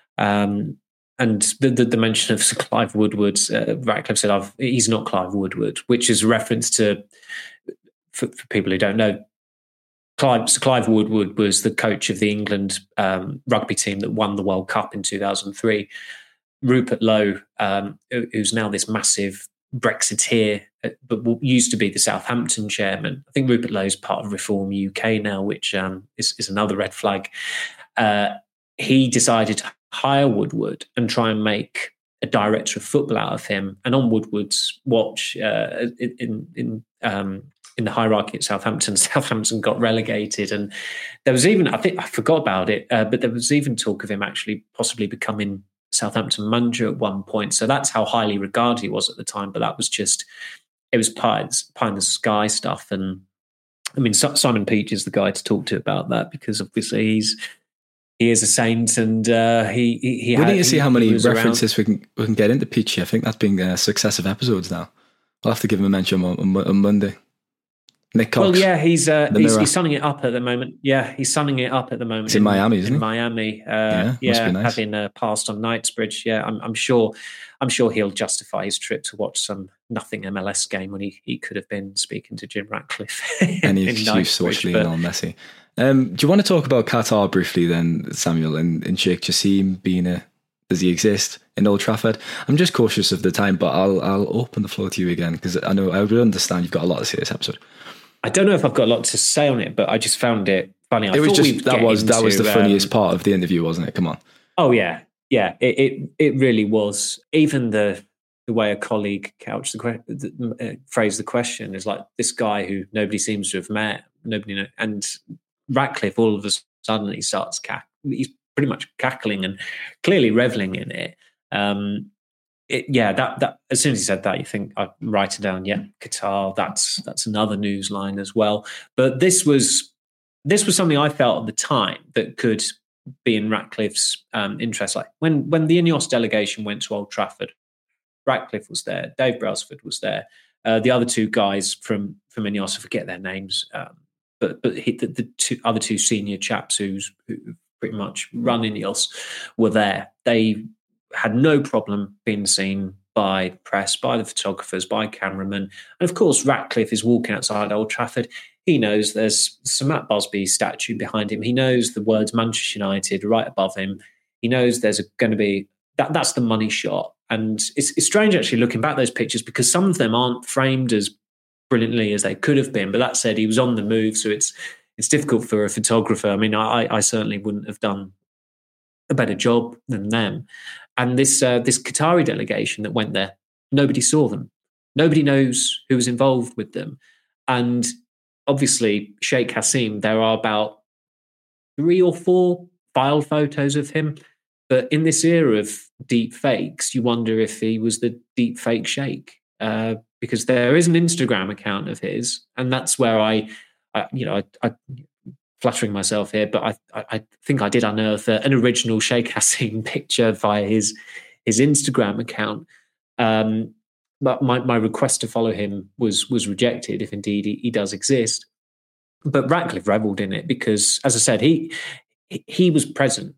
G: Um, And the, the, the mention of Sir Clive Woodward, uh, Ratcliffe said, I've, he's not Clive Woodward, which is a reference to, for, for people who don't know, Clive, Sir Clive Woodward was the coach of the England um, rugby team that won the World Cup in two thousand three. Rupert Lowe, um, who's now this massive Brexiteer, but used to be the Southampton chairman. I think Rupert Lowe is part of Reform U K now, which um, is, is another red flag. Uh, he decided to hire Woodward and try and make a director of football out of him. And on Woodward's watch, uh, in in um, in the hierarchy at Southampton, Southampton got relegated, and there was even I think I forgot about it, uh, but there was even talk of him actually possibly becoming Southampton manager at one point. So that's how highly regarded he was at the time. But that was just it was pie, pie in the sky stuff. And I mean, Simon Peach is the guy to talk to about that, because obviously he's. He is a saint, and uh, he he. he
F: we
G: had,
F: need to see how many references
G: around.
F: we can we can get into Peachy. I think that's been uh, successive episodes now. I'll have to give him a mention on, on, on Monday. Nick Cox.
G: Well, yeah, he's uh, he's,
F: Mirror.
G: he's sunning it up at the moment. Yeah, he's sunning it up at the moment.
F: He's in, in Miami, isn't
G: in
F: he?
G: Miami, uh,
F: yeah,
G: yeah
F: nice.
G: having uh, passed on Knightsbridge. Yeah, I'm, I'm sure. I'm sure he'll justify his trip to watch some nothing M L S game when he, he could have been speaking to Jim Ratcliffe.
F: Any excuse to watch Lionel Messi. Um, do you want to talk about Qatar briefly then, Samuel, and, and Sheikh Jassim being a, does he exist in Old Trafford? I'm just cautious of the time, but I'll I'll open the floor to you again, because I know I would understand you've got a lot to say this episode.
G: I don't know if I've got a lot to say on it, but I just found it funny. I
F: it was just that was
G: into,
F: that was the funniest
G: um,
F: part of the interview, wasn't it? Come on.
G: Oh yeah, yeah. It it, it really was. Even the the way a colleague couched the, the uh, phrased the question is like, this guy who nobody seems to have met, nobody know, and Ratcliffe all of a sudden he starts cack. He's pretty much cackling and clearly reveling in it. Um, it yeah, that that as soon as he said that, you think I write it down. Yeah, Qatar. That's that's another news line as well. But this was this was something I felt at the time that could be in Ratcliffe's um, interest. Like when when the Ineos delegation went to Old Trafford, Ratcliffe was there, Dave Brailsford was there, uh, the other two guys from from Ineos, I forget their names, um, but but he, the, the two other two senior chaps who's who pretty much run Ineos were there. They had no problem being seen by press, by the photographers, by cameramen, and of course Ratcliffe is walking outside Old Trafford. He knows there's Sir Matt Busby statue behind him. He knows the words Manchester United right above him. He knows there's going to be that. That's the money shot. And it's, it's strange actually looking back at those pictures, because some of them aren't framed as brilliantly as they could have been. But that said, he was on the move, so it's it's difficult for a photographer. I mean, I, I certainly wouldn't have done a better job than them. And this uh, this Qatari delegation that went there, nobody saw them. Nobody knows who was involved with them. And obviously, Sheikh Hassim, there are about three or four file photos of him. But in this era of deep fakes, you wonder if he was the deep fake Sheikh, uh, because there is an Instagram account of his, and that's where I, I you know, I, I flattering myself here, but I, I, I think I did unearth a, an original Sheikh Hassim picture via his his Instagram account. Um, but my, my request to follow him was was rejected, if indeed he, he does exist. But Ratcliffe revelled in it because, as I said, he he was present.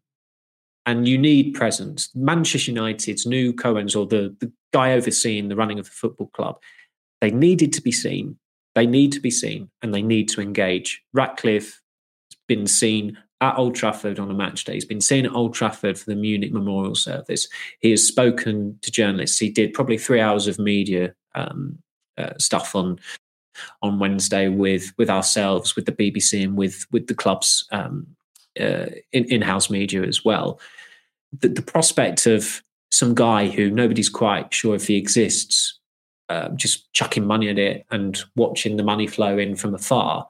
G: And you need presence. Manchester United's new Cohens, or the, the guy overseeing the running of the football club, they needed to be seen. They need to be seen, and they need to engage. Ratcliffe has been seen at Old Trafford on a match day. He's been seen at Old Trafford for the Munich Memorial Service. He has spoken to journalists. He did probably three hours of media um, uh, stuff on on Wednesday with with ourselves, with the B B C, and with with the club's um, uh, in, in-house media as well. The, the prospect of some guy who nobody's quite sure if he exists, uh, just chucking money at it and watching the money flow in from afar.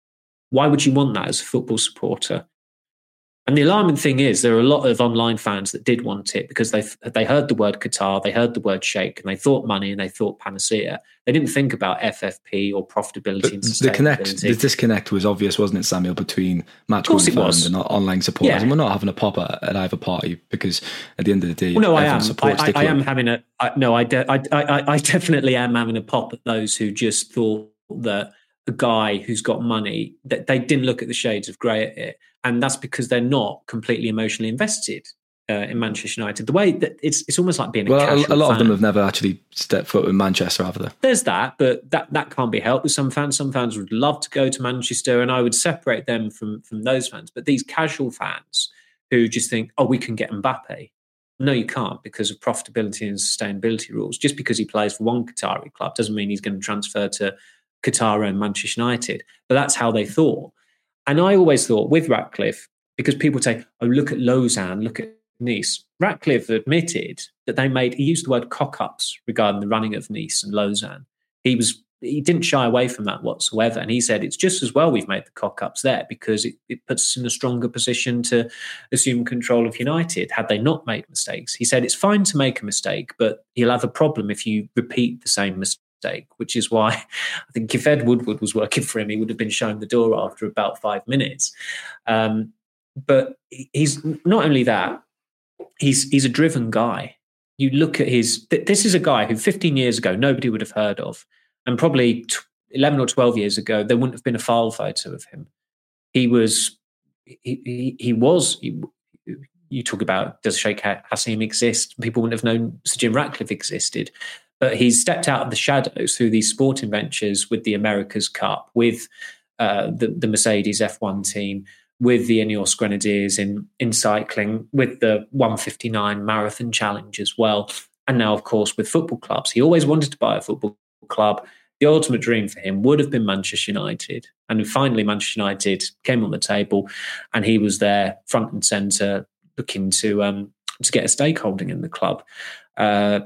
G: Why would you want that as a football supporter? And the alarming thing is there are a lot of online fans that did want it because they they heard the word Qatar, they heard the word Sheikh, and they thought money and they thought panacea. They didn't think about F F P or profitability
F: but
G: and
F: sustainability.
G: The,
F: connect, the disconnect was obvious, wasn't it, Samuel, between match-going fans and online supporters? Yeah. And we're not having a pop at, at either party because at the end of the day,
G: well, no, I am.
F: supports
G: I,
F: the
G: I, I
F: club.
G: am having a I, no. I, de- I, I I definitely am having a pop at those who just thought that a guy who's got money, that they didn't look at the shades of grey at it. And that's because they're not completely emotionally invested uh, in Manchester United. The way that it's it's almost like being a
F: well,
G: casual
F: a lot
G: fan.
F: of them have never actually stepped foot in Manchester, have they?
G: There's that, but that, that can't be helped with some fans. Some fans would love to go to Manchester, and I would separate them from, from those fans. But these casual fans who just think, oh, we can get Mbappe. No, you can't, because of profitability and sustainability rules. Just because he plays for one Qatari club doesn't mean he's going to transfer to Qatar and Manchester United. But that's how they thought. And I always thought with Ratcliffe, because people say, oh, look at Lausanne, look at Nice. Ratcliffe admitted that they made, he used the word cock-ups regarding the running of Nice and Lausanne. He was, he didn't shy away from that whatsoever. And he said, it's just as well we've made the cock-ups there because it, it puts us in a stronger position to assume control of United had they not made mistakes. He said, it's fine to make a mistake, but you'll have a problem if you repeat the same mistake. Which is why I think if Ed Woodward was working for him, he would have been shown the door after about five minutes. Um, but he's not only that, he's he's a driven guy. You look at his, this is a guy who fifteen years ago, nobody would have heard of. And probably eleven or twelve years ago, there wouldn't have been a file photo of him. He was, he, he, he was, he, you talk about, does Sheikh Hassim exist? People wouldn't have known Sir Jim Ratcliffe existed. But he's stepped out of the shadows through these sporting ventures with the America's Cup, with uh, the, the Mercedes F one team, with the Ineos Grenadiers in, in cycling, with the one fifty-nine Marathon Challenge as well. And now, of course, with football clubs. He always wanted to buy a football club. The ultimate dream for him would have been Manchester United. And finally, Manchester United came on the table and he was there front and centre looking to, um, to get a stakeholding in the club. Uh,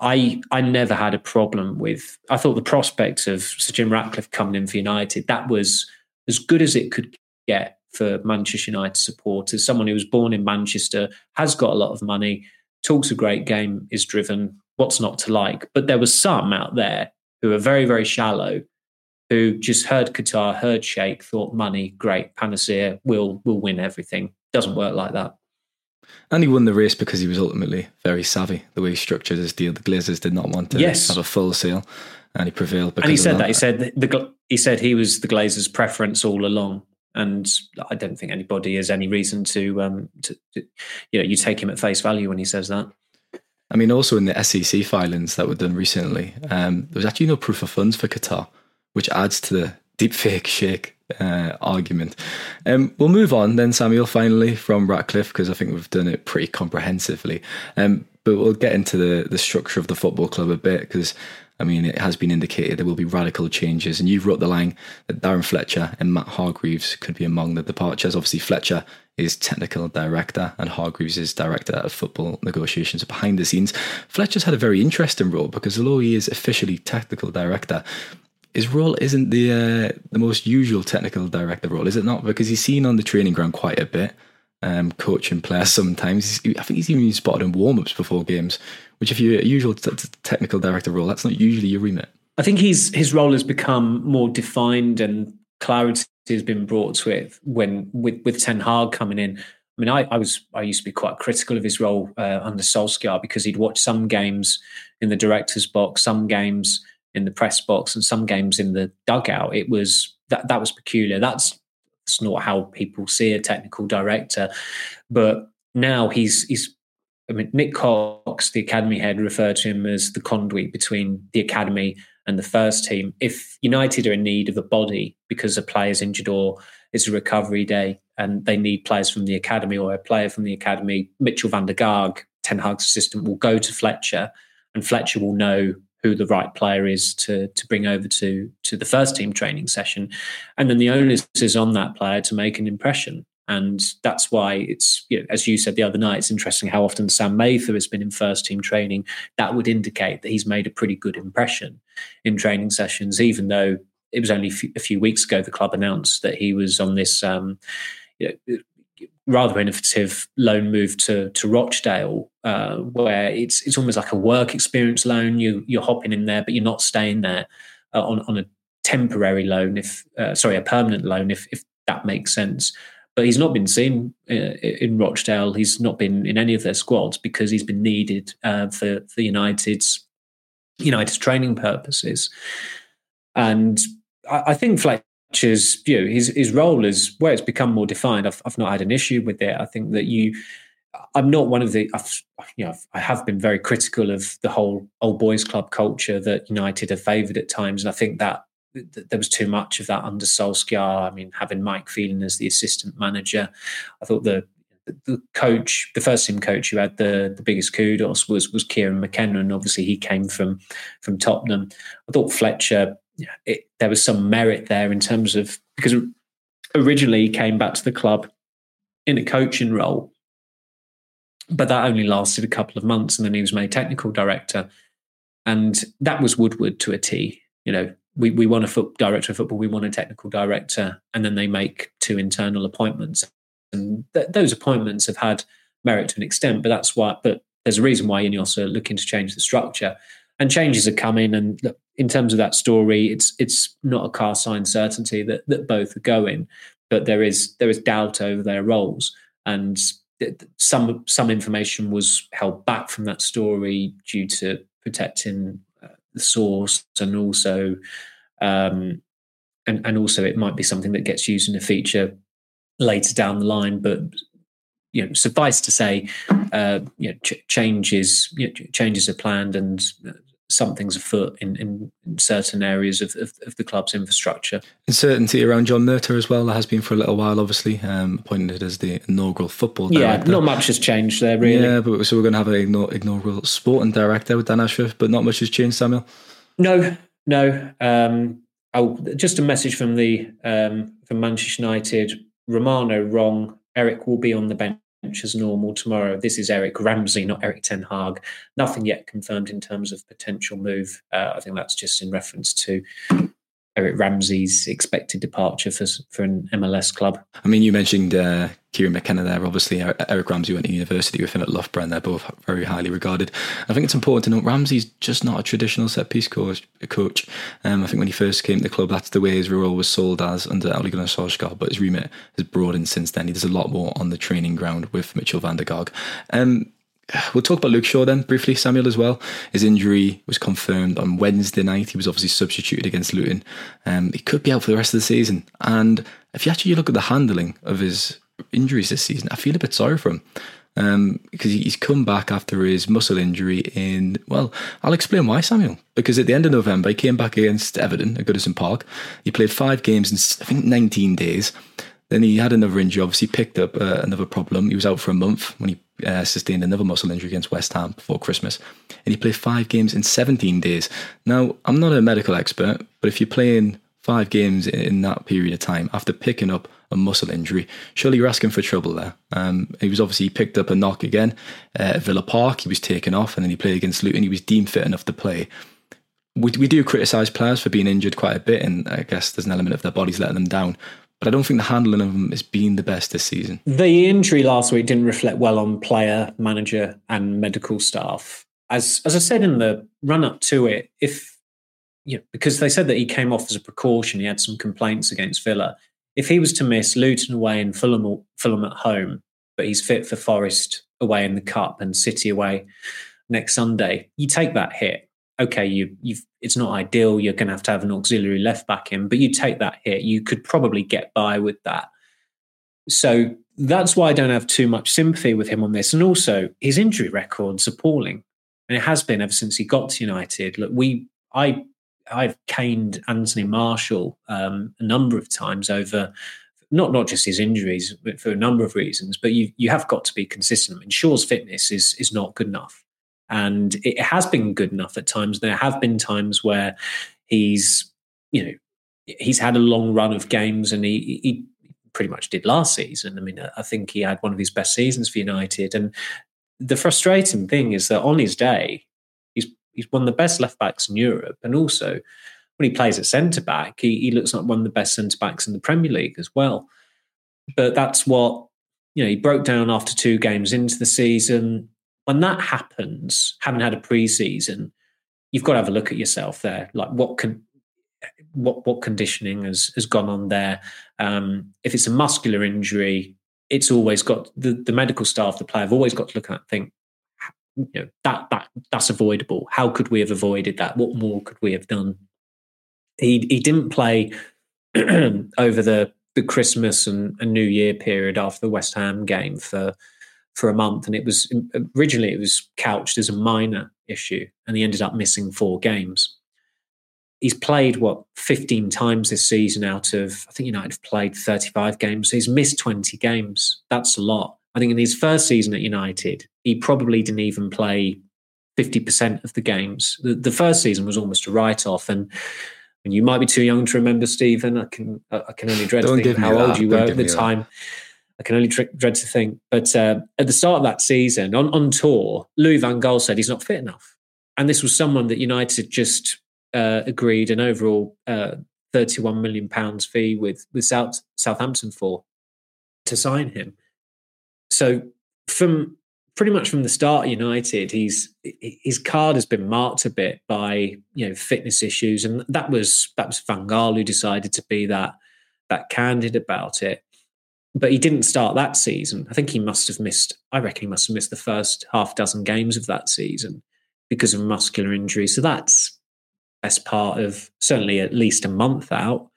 G: I I never had a problem with, I thought the prospect of Sir Jim Ratcliffe coming in for United, that was as good as it could get for Manchester United supporters. Someone who was born in Manchester, has got a lot of money, talks a great game, is driven, what's not to like. But there was some out there who are very, very shallow, who just heard Qatar, heard Sheikh, thought money, great, panacea, we'll, we'll win everything. Doesn't work like that.
F: And he won the race because he was ultimately very savvy. The way he structured his deal, the Glazers did not want to
G: yes.
F: have a full sale, and he prevailed. Because
G: and he said that.
F: that.
G: He said the he said he was the Glazers' preference all along, and I don't think anybody has any reason to, um, to, to, you know, you take him at face value when he says that.
F: I mean, also in the S E C filings that were done recently, um, there was actually no proof of funds for Qatar, which adds to the deepfake Sheikh uh, argument. Um, we'll move on then, Samuel, finally, from Ratcliffe, because I think we've done it pretty comprehensively. Um, but we'll get into the, the structure of the football club a bit, because, I mean, it has been indicated there will be radical changes. And you've wrote the line that Darren Fletcher and Matt Hargreaves could be among the departures. Obviously, Fletcher is technical director and Hargreaves is director of football negotiations behind the scenes. Fletcher's had a very interesting role because although he is officially technical director, his role isn't the uh, the most usual technical director role, is it not? Because he's seen on the training ground quite a bit, um, coaching players sometimes. He's, I think he's even been spotted in warm-ups before games, which if you're a usual t- t- technical director role, that's not usually your remit.
G: I think he's, his role has become more defined and clarity has been brought to it when with, with Ten Hag coming in. I mean, I, I was I used to be quite critical of his role uh, under Solskjaer because he'd watch some games in the director's box, some games in the press box, and some games in the dugout. It was that that was peculiar. That's, that's not how people see a technical director. But now he's he's. I mean, Nick Cox, the academy head, referred to him as the conduit between the academy and the first team. If United are in need of a body because a player's injured or it's a recovery day and they need players from the academy or a player from the academy, Mitchell van der Gaag, Ten Hag's assistant, will go to Fletcher and Fletcher will know who the right player is to, to bring over to, to the first team training session. And then the onus is on that player to make an impression. And that's why it's, you know, as you said the other night, it's interesting how often Sam Mather has been in first team training. That would indicate that he's made a pretty good impression in training sessions, even though it was only a few weeks ago the club announced that he was on this um, you know, rather innovative loan move to to Rochdale, uh, where it's it's almost like a work experience loan. You you're hopping in there, but you're not staying there uh, on on a temporary loan. If uh, sorry, a permanent loan, if if that makes sense. But he's not been seen in Rochdale. He's not been in any of their squads because he's been needed uh, for for United's United's training purposes. And I, I think Fletcher's, you know, his his role is where it's become more defined. I've I've not had an issue with it. I think that you, I'm not one of the, I've, you know, I have been very critical of the whole old boys club culture that United have favoured at times, and I think that there was too much of that under Solskjaer. I mean, having Mike Phelan as the assistant manager, I thought the the coach, the first team coach who had the, the biggest kudos was was Kieran McKenna, and obviously he came from from Tottenham. I thought Fletcher, it, there was some merit there in terms of, because originally he came back to the club in a coaching role, but that only lasted a couple of months, and then he was made technical director, and that was Woodward to a T. You know, we, we want a foot, director of football, we want a technical director, and then they make two internal appointments. And th- those appointments have had merit to an extent, but that's why, but there's a reason why Ineos are looking to change the structure. And changes are coming, and look, in terms of that story, it's it's not a cast iron certainty that, that both are going, but there is there is doubt over their roles. And th- some some information was held back from that story due to protecting uh, the source, and also um, and and also it might be something that gets used in a feature later down the line. But you know, suffice to say, uh, you know, ch- changes you know, changes are planned, and uh, something's afoot in, in, in certain areas of, of, of the club's infrastructure.
F: Uncertainty around John Murtough as well. That has been for a little while, obviously, um, appointed as the inaugural football director.
G: Yeah, not much has changed there, really.
F: Yeah, but so we're going to have an inaugural sporting director with Dan Ashworth, but not much has changed, Samuel?
G: No, no. Um, oh, just a message from the um, from Manchester United. Romano wrong. Eric will be on the bench as normal tomorrow. This is Eric Ramsey, not Eric Ten Hag. Nothing yet confirmed in terms of potential move. Uh, I think that's just in reference to Eric Ramsey's expected departure for for an M L S club.
F: I mean, you mentioned uh, Kieran McKenna there. Obviously, Eric Ramsey went to university with him at Loughborough, and they're both very highly regarded. I think it's important to note Ramsey's just not a traditional set-piece coach. coach. Um, I think when he first came to the club, that's the way his role was sold as under Ole Gunnar Solskjaer, but his remit has broadened since then. He does a lot more on the training ground with Mitchell van der Gaag. Um, We'll talk about Luke Shaw then, briefly, Samuel, as well. His injury was confirmed on Wednesday night. He was obviously substituted against Luton. Um, he could be out for the rest of the season. And if you actually look at the handling of his injuries this season, I feel a bit sorry for him. Um, because he's come back after his muscle injury in, well, I'll explain why, Samuel. Because at the end of November, he came back against Everton at Goodison Park. He played five games in, I think, nineteen days. Then he had another injury, obviously picked up uh, another problem. He was out for a month when he uh, sustained another muscle injury against West Ham before Christmas. And he played five games in seventeen days. Now, I'm not a medical expert, but if you're playing five games in, in that period of time after picking up a muscle injury, surely you're asking for trouble there. Um, he was obviously, he picked up a knock again uh, at Villa Park. He was taken off, and then he played against Luton. He was deemed fit enough to play. we we do criticise players for being injured quite a bit, and I guess there's an element of their bodies letting them down. But I don't think the handling of them has been the best this season.
G: The injury last week didn't reflect well on player, manager, and medical staff. As as I said in the run up to it, if you know, because they said that he came off as a precaution, he had some complaints against Villa. If he was to miss Luton away and Fulham Fulham at home, but he's fit for Forest away in the Cup and City away next Sunday, you take that hit. Okay, you, you've, it's not ideal. You're going to have to have an auxiliary left back in, but you take that hit. You could probably get by with that. So that's why I don't have too much sympathy with him on this. And also, his injury record's appalling, and it has been ever since he got to United. Look, we, I, I've caned Anthony Martial um, a number of times over not not just his injuries, but for a number of reasons. But you you have got to be consistent. I mean, Shaw's fitness is is not good enough. And it has been good enough at times. There have been times where he's, you know, he's had a long run of games, and he, he pretty much did last season. I mean, I think he had one of his best seasons for United. And the frustrating thing is that on his day, he's he's one of the best left backs in Europe. And also, when he plays at centre back, he, he looks like one of the best centre backs in the Premier League as well. But that's what, you know, he broke down after two games into the season. When that happens, having had a pre-season, you've got to have a look at yourself there. Like what can, what what conditioning has has gone on there? Um, if it's a muscular injury, it's always got the, the medical staff, the player have always got to look at it and think, you know, that that that's avoidable. How could we have avoided that? What more could we have done? He he didn't play over the the Christmas and, and New Year period after the West Ham game for. for a month, and it was originally it was couched as a minor issue, and he ended up missing four games. He's played what fifteen times this season out of, I think United have played thirty-five games. So he's missed twenty games. That's a lot. I think in his first season at United, he probably didn't even play fifty percent of the games. The, the first season was almost a write-off, and, and you might be too young to remember, Stephen. I can I can only dread to think how old you were at the time. I can only dread to think. But uh, at the start of that season, on, on tour, Louis van Gaal said he's not fit enough. And this was someone that United just uh, agreed an overall uh, thirty-one million pounds fee with, with South, Southampton for to sign him. So from pretty much from the start of United, he's his card has been marked a bit by, you know, fitness issues. And that was that was Van Gaal who decided to be that that candid about it. But he didn't start that season. I think he must have missed, I reckon he must have missed the first half dozen games of that season because of muscular injury. So that's best part of certainly at least a month out.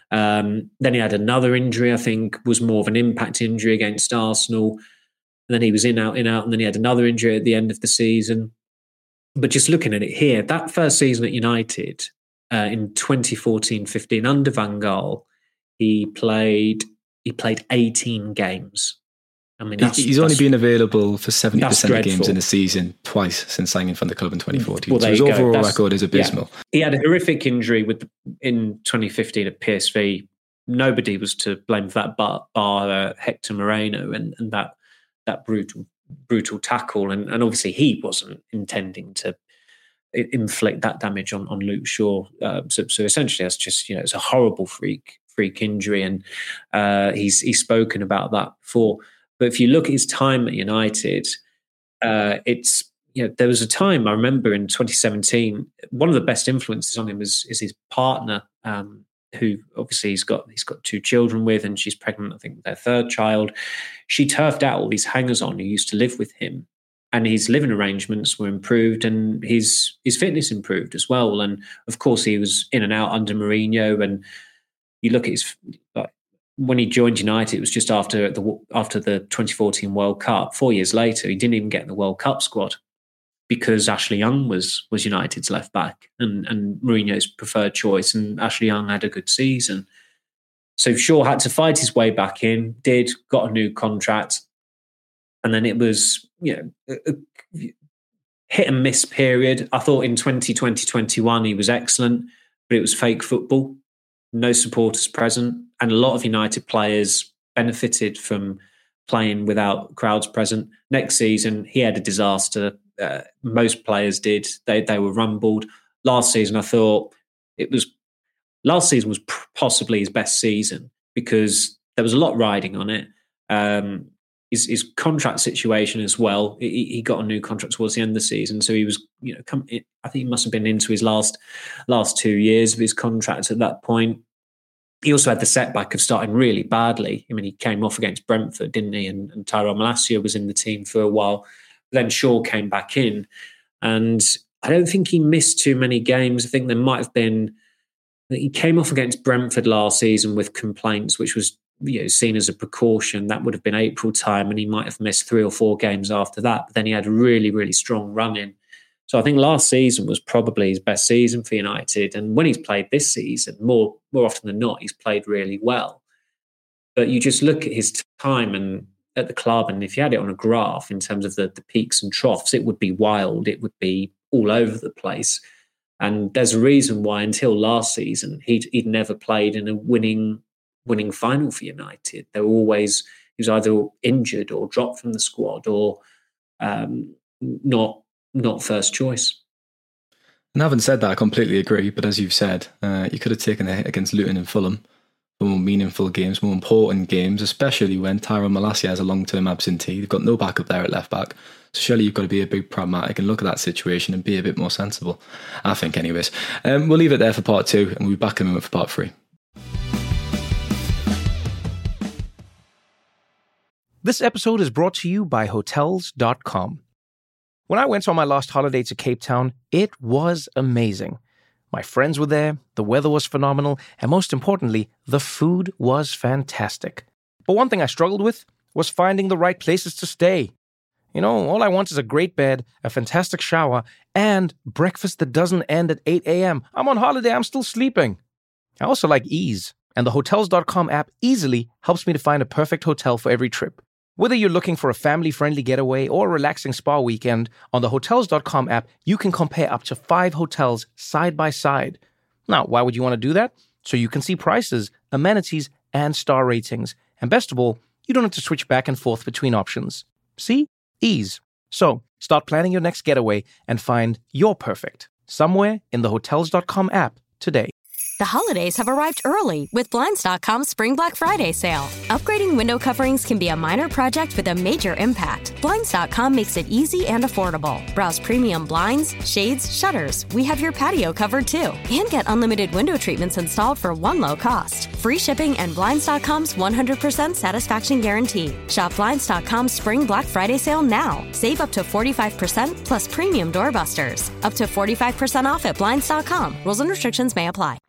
G: Um, then he had another injury, I think was more of an impact injury against Arsenal. And then he was in, out, in, out. And then he had another injury at the end of the season. But just looking at it here, that first season at United uh, in twenty fourteen fifteen under Van Gaal, he played... He played eighteen games. I mean, that's,
F: he's
G: that's,
F: only been available for seventy percent of games in a season twice since signing from the club in twenty fourteen.
G: Well,
F: so his overall that's, record is abysmal.
G: Yeah. He had a horrific injury with in twenty fifteen at P S V. Nobody was to blame for that, but bar uh, Hector Moreno and, and that that brutal brutal tackle. And, and obviously, he wasn't intending to inflict that damage on on Luke Shaw. Uh, so, so essentially, that's just, you know, it's a horrible freak. freak injury, and uh, he's he's spoken about that before. But if you look at his time at United, uh, it's, you know, there was a time I remember in twenty seventeen. One of the best influences on him is is his partner, um, who obviously he's got he's got two children with, and she's pregnant, I think, with their third child. She turfed out all these hangers on who used to live with him, and his living arrangements were improved, and his his fitness improved as well. And of course, he was in and out under Mourinho. And you look at his, like, when he joined United, it was just after the after the twenty fourteen World Cup. Four years later, he didn't even get in the World Cup squad because Ashley Young was was United's left back and, and Mourinho's preferred choice, and Ashley Young had a good season. So Shaw had to fight his way back in, did, got a new contract, and then it was, you know, a, a hit and miss period. I thought in twenty twenty, twenty-one he was excellent, but it was fake football. No supporters present, and a lot of United players benefited from playing without crowds present. Next season, he had a disaster. Uh, most players did. They they were rumbled. last season, I thought it was last season was possibly his best season because there was a lot riding on it. Um, his, his contract situation as well. He, he got a new contract towards the end of the season, so he was, you know, come, I think he must have been into his last last two years of his contract at that point. He also had the setback of starting really badly. I mean, he came off against Brentford, didn't he? And, and Tyrone Malacia was in the team for a while. Then Shaw came back in, and I don't think he missed too many games. I think there might have been. He came off against Brentford last season with complaints, which was, you know, seen as a precaution. That would have been April time, and he might have missed three or four games after that. But then he had a really, really strong run in. So I think last season was probably his best season for United. And when he's played this season, more more often than not, he's played really well. But you just look at his time and at the club, and if you had it on a graph in terms of the, the peaks and troughs, it would be wild. It would be all over the place. And there's a reason why until last season, he'd, he'd never played in a winning winning final for United. They were always, he was either injured or dropped from the squad or um, not not first choice.
F: And having said that, I completely agree. But as you've said, uh, you could have taken a hit against Luton and Fulham for more meaningful games, more important games, especially when Tyrone Malacia is a long-term absentee. They've got no backup there at left-back. So surely you've got to be a bit pragmatic and look at that situation and be a bit more sensible, I think anyways. Um, we'll leave it there for part two, and we'll be back in a moment for part three.
K: This episode is brought to you by Hotels dot com. When I went on my last holiday to Cape Town, it was amazing. My friends were there, the weather was phenomenal, and most importantly, the food was fantastic. But one thing I struggled with was finding the right places to stay. You know, all I want is a great bed, a fantastic shower, and breakfast that doesn't end at eight a.m. I'm on holiday, I'm still sleeping. I also like ease, and the Hotels dot com app easily helps me to find a perfect hotel for every trip. Whether you're looking for a family-friendly getaway or a relaxing spa weekend, on the Hotels dot com app, you can compare up to five hotels side by side. Now, why would you want to do that? So you can see prices, amenities, and star ratings. And best of all, you don't have to switch back and forth between options. See? Ease. So, start planning your next getaway and find your perfect somewhere in the Hotels dot com app today.
L: The holidays have arrived early with Blinds dot com's Spring Black Friday sale. Upgrading window coverings can be a minor project with a major impact. Blinds dot com makes it easy and affordable. Browse premium blinds, shades, shutters. We have your patio covered too. And get unlimited window treatments installed for one low cost. Free shipping and Blinds dot com's one hundred percent satisfaction guarantee. Shop Blinds dot com's Spring Black Friday sale now. Save up to forty-five percent plus premium doorbusters. Up to forty-five percent off at Blinds dot com. Rules and restrictions may apply.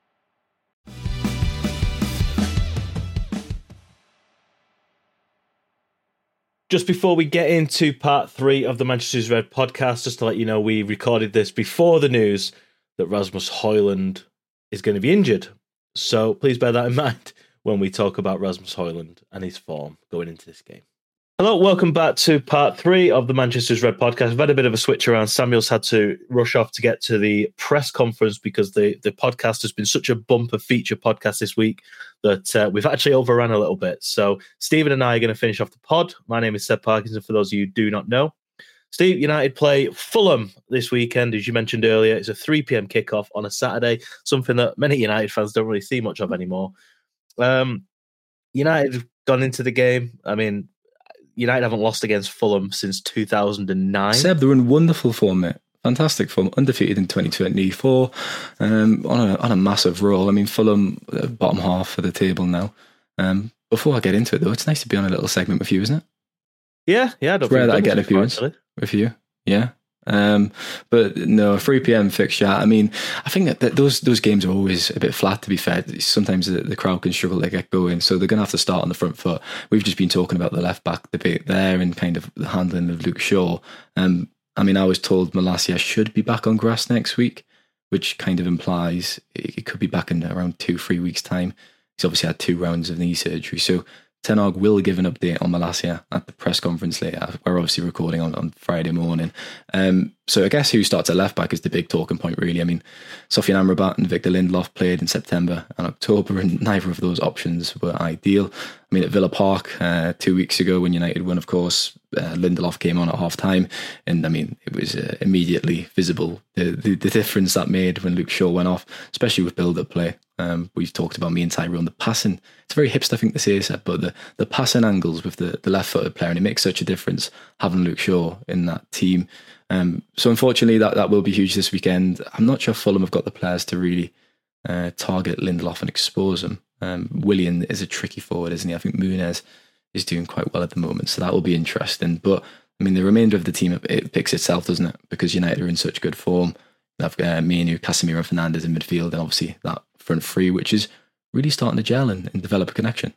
M: Just before we get into part three of the Manchester is Red podcast, just to let you know, we recorded this before the news that Rasmus Højlund is going to be injured. So please bear that in mind when we talk about Rasmus Højlund and his form going into this game. Hello, welcome back to part three of the Manchester is Red podcast. We've had a bit of a switch around. Samuel's had to rush off to get to the press conference because the, the podcast has been such a bumper feature podcast this week that uh, we've actually overrun a little bit. So Stephen and I are going to finish off the pod. My name is Seb Parkinson, for those of you who do not know. Steve, United play Fulham this weekend, as you mentioned earlier. It's a three p.m. kickoff on a Saturday, something that many United fans don't really see much of anymore. Um, United have gone into the game. I mean, United haven't lost against Fulham since two thousand nine.
F: Seb, they're in wonderful form, mate. Fantastic form. Undefeated in twenty twenty-four. Um, on, a, on a massive roll. I mean, Fulham, uh, bottom half of the table now. Um, before I get into it, though, it's nice to be on a little segment with you, isn't it?
M: Yeah, yeah. I don't
F: it's rare that I get an appearance with you. Yeah. Um, but no, three p.m. fixture. I mean, I think that, that those those games are always a bit flat, to be fair. Sometimes the, the crowd can struggle to get going, so they're going to have to start on the front foot. We've just been talking about the left back debate there and kind of the handling of Luke Shaw. Um, I mean, I was told Malacia should be back on grass next week, which kind of implies it could be back in around two, three weeks' time. He's obviously had two rounds of knee surgery, so Ten Hag will give an update on Malacia at the press conference later. We're obviously recording on, on Friday morning. Um, so I guess who starts at left back is the big talking point, really. I mean, Sofiane Amrabat and Victor Lindelof played in September and October, and neither of those options were ideal. I mean, at Villa Park uh, two weeks ago when United won, of course, uh, Lindelof came on at half time, and I mean, it was uh, immediately visible the, the the difference that made when Luke Shaw went off, especially with build-up play. Um, we've talked about me and Tyrone, the passing. It's a very hipster thing to say, but the, the passing angles with the, the left-footed player, and it makes such a difference having Luke Shaw in that team. Um, so unfortunately, that, that will be huge this weekend. I'm not sure Fulham have got the players to really uh, target Lindelof and expose him. Um, Willian is a tricky forward, isn't he? I think Muniz is doing quite well at the moment, so that will be interesting. But I mean, the remainder of the team, it picks itself, doesn't it? Because United are in such good form. They have uh, Menu, Casemiro, and Fernandes in midfield, and obviously that front three, which is really starting to gel and, and develop a connection.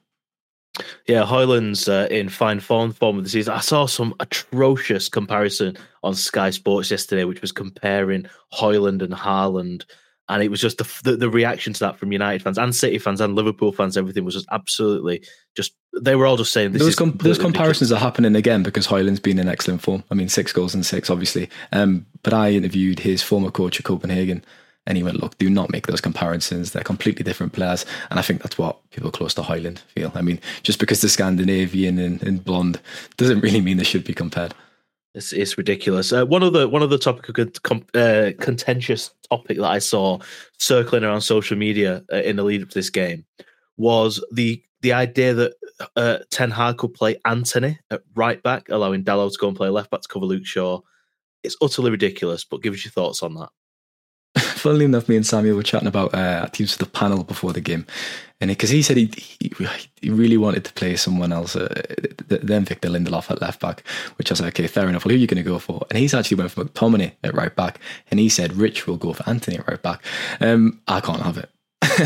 M: Yeah, Højlund's uh, in fine form, form of the season. I saw some atrocious comparison on Sky Sports yesterday, which was comparing Højlund and Haaland, and it was just the, the the reaction to that from United fans and City fans and Liverpool fans. Everything was just absolutely just. They were all just saying this.
F: Those,
M: is
F: com- those comparisons
M: ridiculous.
F: are happening again because Højlund's been in excellent form. I mean, six goals and six, obviously. Um, but I interviewed his former coach at Copenhagen, and he went, look, do not make those comparisons. They're completely different players. And I think that's what people close to Højlund feel. I mean, just because they're Scandinavian and, and blonde doesn't really mean they should be compared.
M: It's, it's ridiculous. Uh, one of the one of the topic of uh, contentious topic that I saw circling around social media uh, in the lead up to this game was the the idea that uh, Ten Hag could play Antony at right back, allowing Dalot to go and play left back to cover Luke Shaw. It's utterly ridiculous, but give us your thoughts on that.
F: Funnily enough, me and Samuel were chatting about uh, teams for the panel before the game, and because he said he, he he really wanted to play someone else, uh, then Victor Lindelof at left back, which I was like, okay, fair enough. Well, who are you going to go for? And he's actually went for McTominay at right back, and he said Rich will go for Antony at right back. Um, I can't have it.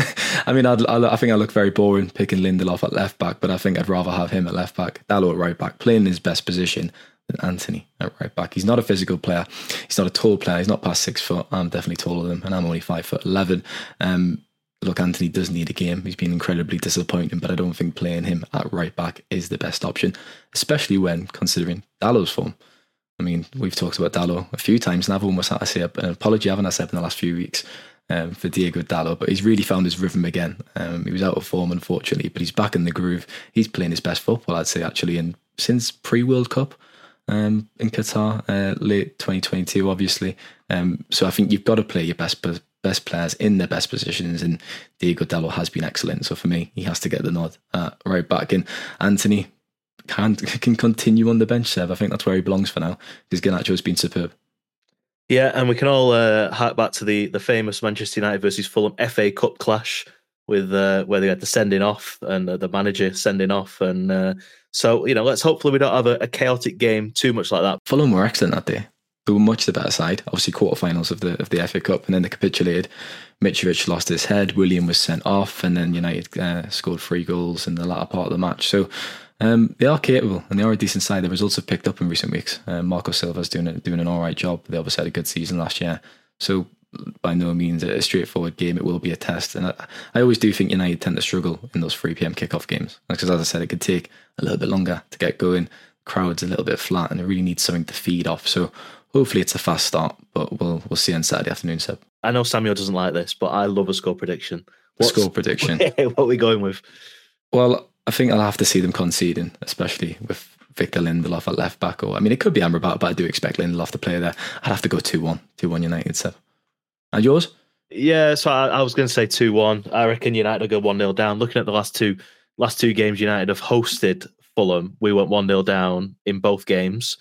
F: I mean, I'd, I think I look very boring picking Lindelof at left back, but I think I'd rather have him at left back, Dalot at right back, playing his best position than Antony at right back. He's not a physical player. He's not a tall player. He's not past six foot. I'm definitely taller than him, and I'm only five foot eleven. Um, look, Antony does need a game. He's been incredibly disappointing, but I don't think playing him at right back is the best option, especially when considering Dalot's form. I mean, we've talked about Dalot a few times, and I've almost had to say an apology, haven't I said, in the last few weeks um, for Diego Dalot, but he's really found his rhythm again. Um, he was out of form, unfortunately, but he's back in the groove. He's playing his best football, I'd say, actually, and since pre-World Cup um, in Qatar, uh, late twenty twenty-two, obviously. Um, so I think you've got to play your best best players in their best positions, and Diego Dalot has been excellent. So for me, he has to get the nod uh, right back. And Antony can can continue on the bench, Seb. I think that's where he belongs for now, because Garnacho has been superb.
M: Yeah, and we can all uh, hark back to the the famous Manchester United versus Fulham F A Cup clash with uh, where they had the sending off and uh, the manager sending off, and uh, so you know, let's hopefully we don't have a, a chaotic game too much like that.
F: Fulham were excellent that day. They were much the better side. Obviously, quarterfinals of the of the F A Cup, and then they capitulated. Mitrovic lost his head. William was sent off, and then United uh, scored three goals in the latter part of the match. So. Um, they are capable and they are a decent side. The results have picked up in recent weeks. Uh, Marco Silva's doing a, doing an all right job. They obviously had a good season last year. So by no means a straightforward game. It will be a test. And I, I always do think United tend to struggle in those three p.m. kickoff games. Because as I said, it could take a little bit longer to get going. Crowd's a little bit flat and it really needs something to feed off. So hopefully it's a fast start, but we'll we'll see on Saturday afternoon, Seb.
M: I know Samuel doesn't like this, but I love a score prediction.
F: What's, score prediction?
M: What are we going with?
F: Well, I think I'll have to see them conceding, especially with Victor Lindelof at left back. Or I mean, it could be Amrabat, but I do expect Lindelof to play there. I'd have to go two one. two one United, Seb. And yours?
M: Yeah, so I, I was going to say two one. I reckon United will go one nil down. Looking at the last two last two games United have hosted Fulham, we went one nil down in both games.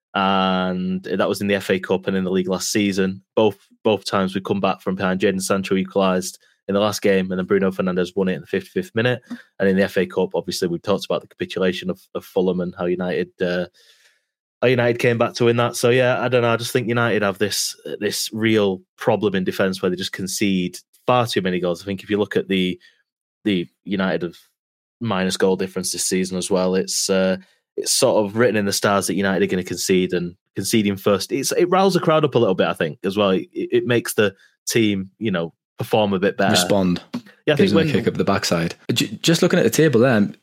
M: And that was in the F A Cup and in the league last season. Both both times we come back from behind. Jadon Sancho equalised in the last game, and then Bruno Fernandes won it in the fifty-fifth minute. And in the F A Cup, obviously, we've talked about the capitulation of, of Fulham and how United uh, how United came back to win that. So yeah, I don't know. I just think United have this this real problem in defence where they just concede far too many goals. I think if you look at the the United of minus goal difference this season as well, it's uh, it's sort of written in the stars that United are going to concede, and conceding first, it's, it riles the crowd up a little bit. I think as well. It, it makes the team, you know, perform a bit better.
F: Respond.
M: Yeah, I
F: Gives
M: think when
F: them a kick up the backside. Just looking at the table there,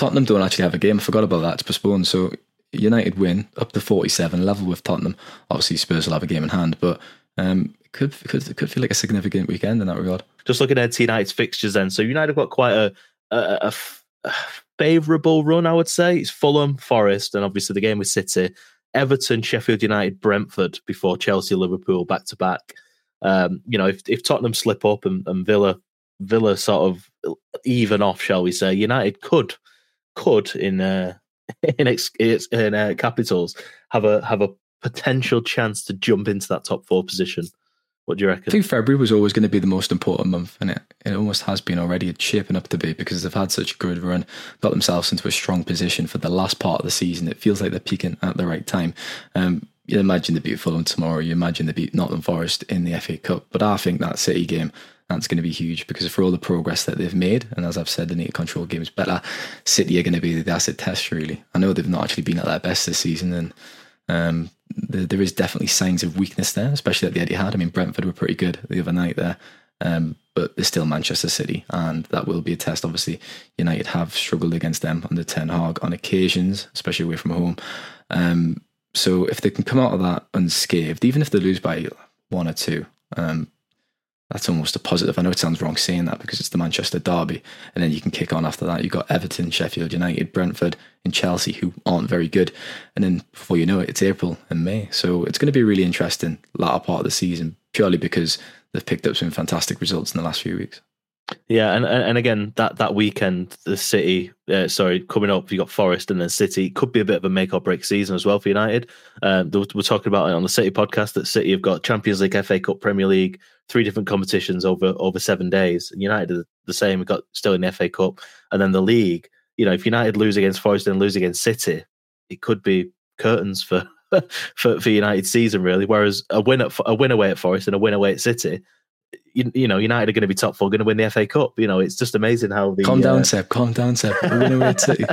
F: Tottenham don't actually have a game. I forgot about that. It's postponed. So United win up to forty-seven, level with Tottenham. Obviously, Spurs will have a game in hand, but um, it could, could, it could feel like a significant weekend in that regard.
M: Just looking at United's fixtures then. So United have got quite a, a, a, a favourable run, I would say. It's Fulham, Forest, and obviously the game with City. Everton, Sheffield United, Brentford before Chelsea, Liverpool back to back. Um, you know, if, if Tottenham slip up and, and Villa Villa sort of even off, shall we say, United could could in uh, in, ex, in uh, capitals have a have a potential chance to jump into that top four position. What do you reckon?
F: I think February was always going to be the most important month, and it, it almost has been already. It's shaping up to be because they've had such a good run, got themselves into a strong position for the last part of the season. It feels like they're peaking at the right time. Um, you imagine they beat Fulham tomorrow, you imagine they beat Nottingham Forest in the F A Cup, but I think that City game, that's going to be huge because for all the progress that they've made, and as I've said, they need to control games better. City are going to be the acid test, really. I know they've not actually been at their best this season, and um, there, there is definitely signs of weakness there, especially at the Etihad. I mean, Brentford were pretty good the other night there, um, but they're still Manchester City, and that will be a test. Obviously, United have struggled against them under Ten Hag on occasions, especially away from home. Um, so if they can come out of that unscathed, even if they lose by one or two, um, that's almost a positive. I know it sounds wrong saying that because it's the Manchester derby, and then you can kick on after that. You've got Everton, Sheffield United, Brentford and Chelsea, who aren't very good, and then before you know it, it's April and May. So it's going to be a really interesting latter part of the season, purely because they've picked up some fantastic results in the last few weeks.
M: Yeah, and and again, that, that weekend, the City, uh, sorry, coming up, you got Forest and then City. Could be a bit of a make or break season as well for United. Um, we're talking about it on the City podcast that City have got Champions League, F A Cup, Premier League, three different competitions over over seven days. And United are the same. We've got still in the F A Cup, and then the league. You know, if United lose against Forest and lose against City, it could be curtains for for, for United's season, really. Whereas a win at a win away at Forest and a win away at City. You, you know, United are going to be top four, going to win the F A Cup. You know, it's just amazing how the...
F: Calm down,
M: uh,
F: Seb. Calm down, Seb. We're going to win City.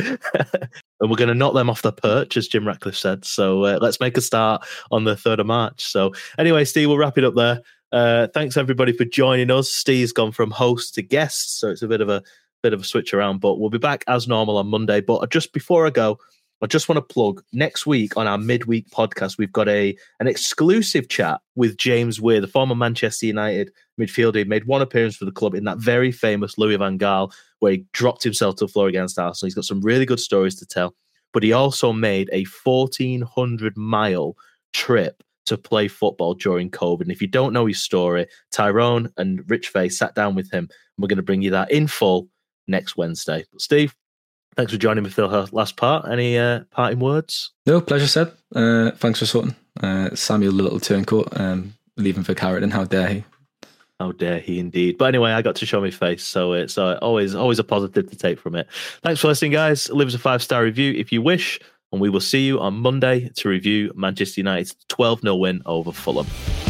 M: And we're going to knock them off the perch, as Jim Ratcliffe said. So uh, let's make a start on the third of March. So anyway, Steve, we'll wrap it up there. Uh, thanks, everybody, for joining us. Steve's gone from host to guest, so it's a bit of a bit of a switch around. But we'll be back as normal on Monday. But just before I go, I just want to plug next week on our midweek podcast. We've got a an exclusive chat with James Weir, the former Manchester United midfielder. He made one appearance for the club in that very famous Louis van Gaal, where he dropped himself to the floor against Arsenal. He's got some really good stories to tell. But he also made a fourteen hundred mile trip to play football during COVID. And if you don't know his story, Tyrone and Rich Fay sat down with him, and we're going to bring you that in full next Wednesday. But Steve, thanks for joining me for the last part. Any uh, parting words?
F: No, pleasure, Seb. Uh, thanks for sorting. Uh, Samuel, the little turncoat, um, leaving for Carrington. How dare he?
M: How dare he, indeed. But anyway, I got to show my face, so it's uh, always always a positive to take from it. Thanks for listening, guys. Leave us a five-star review if you wish, and we will see you on Monday to review Manchester United's twelve nil win over Fulham.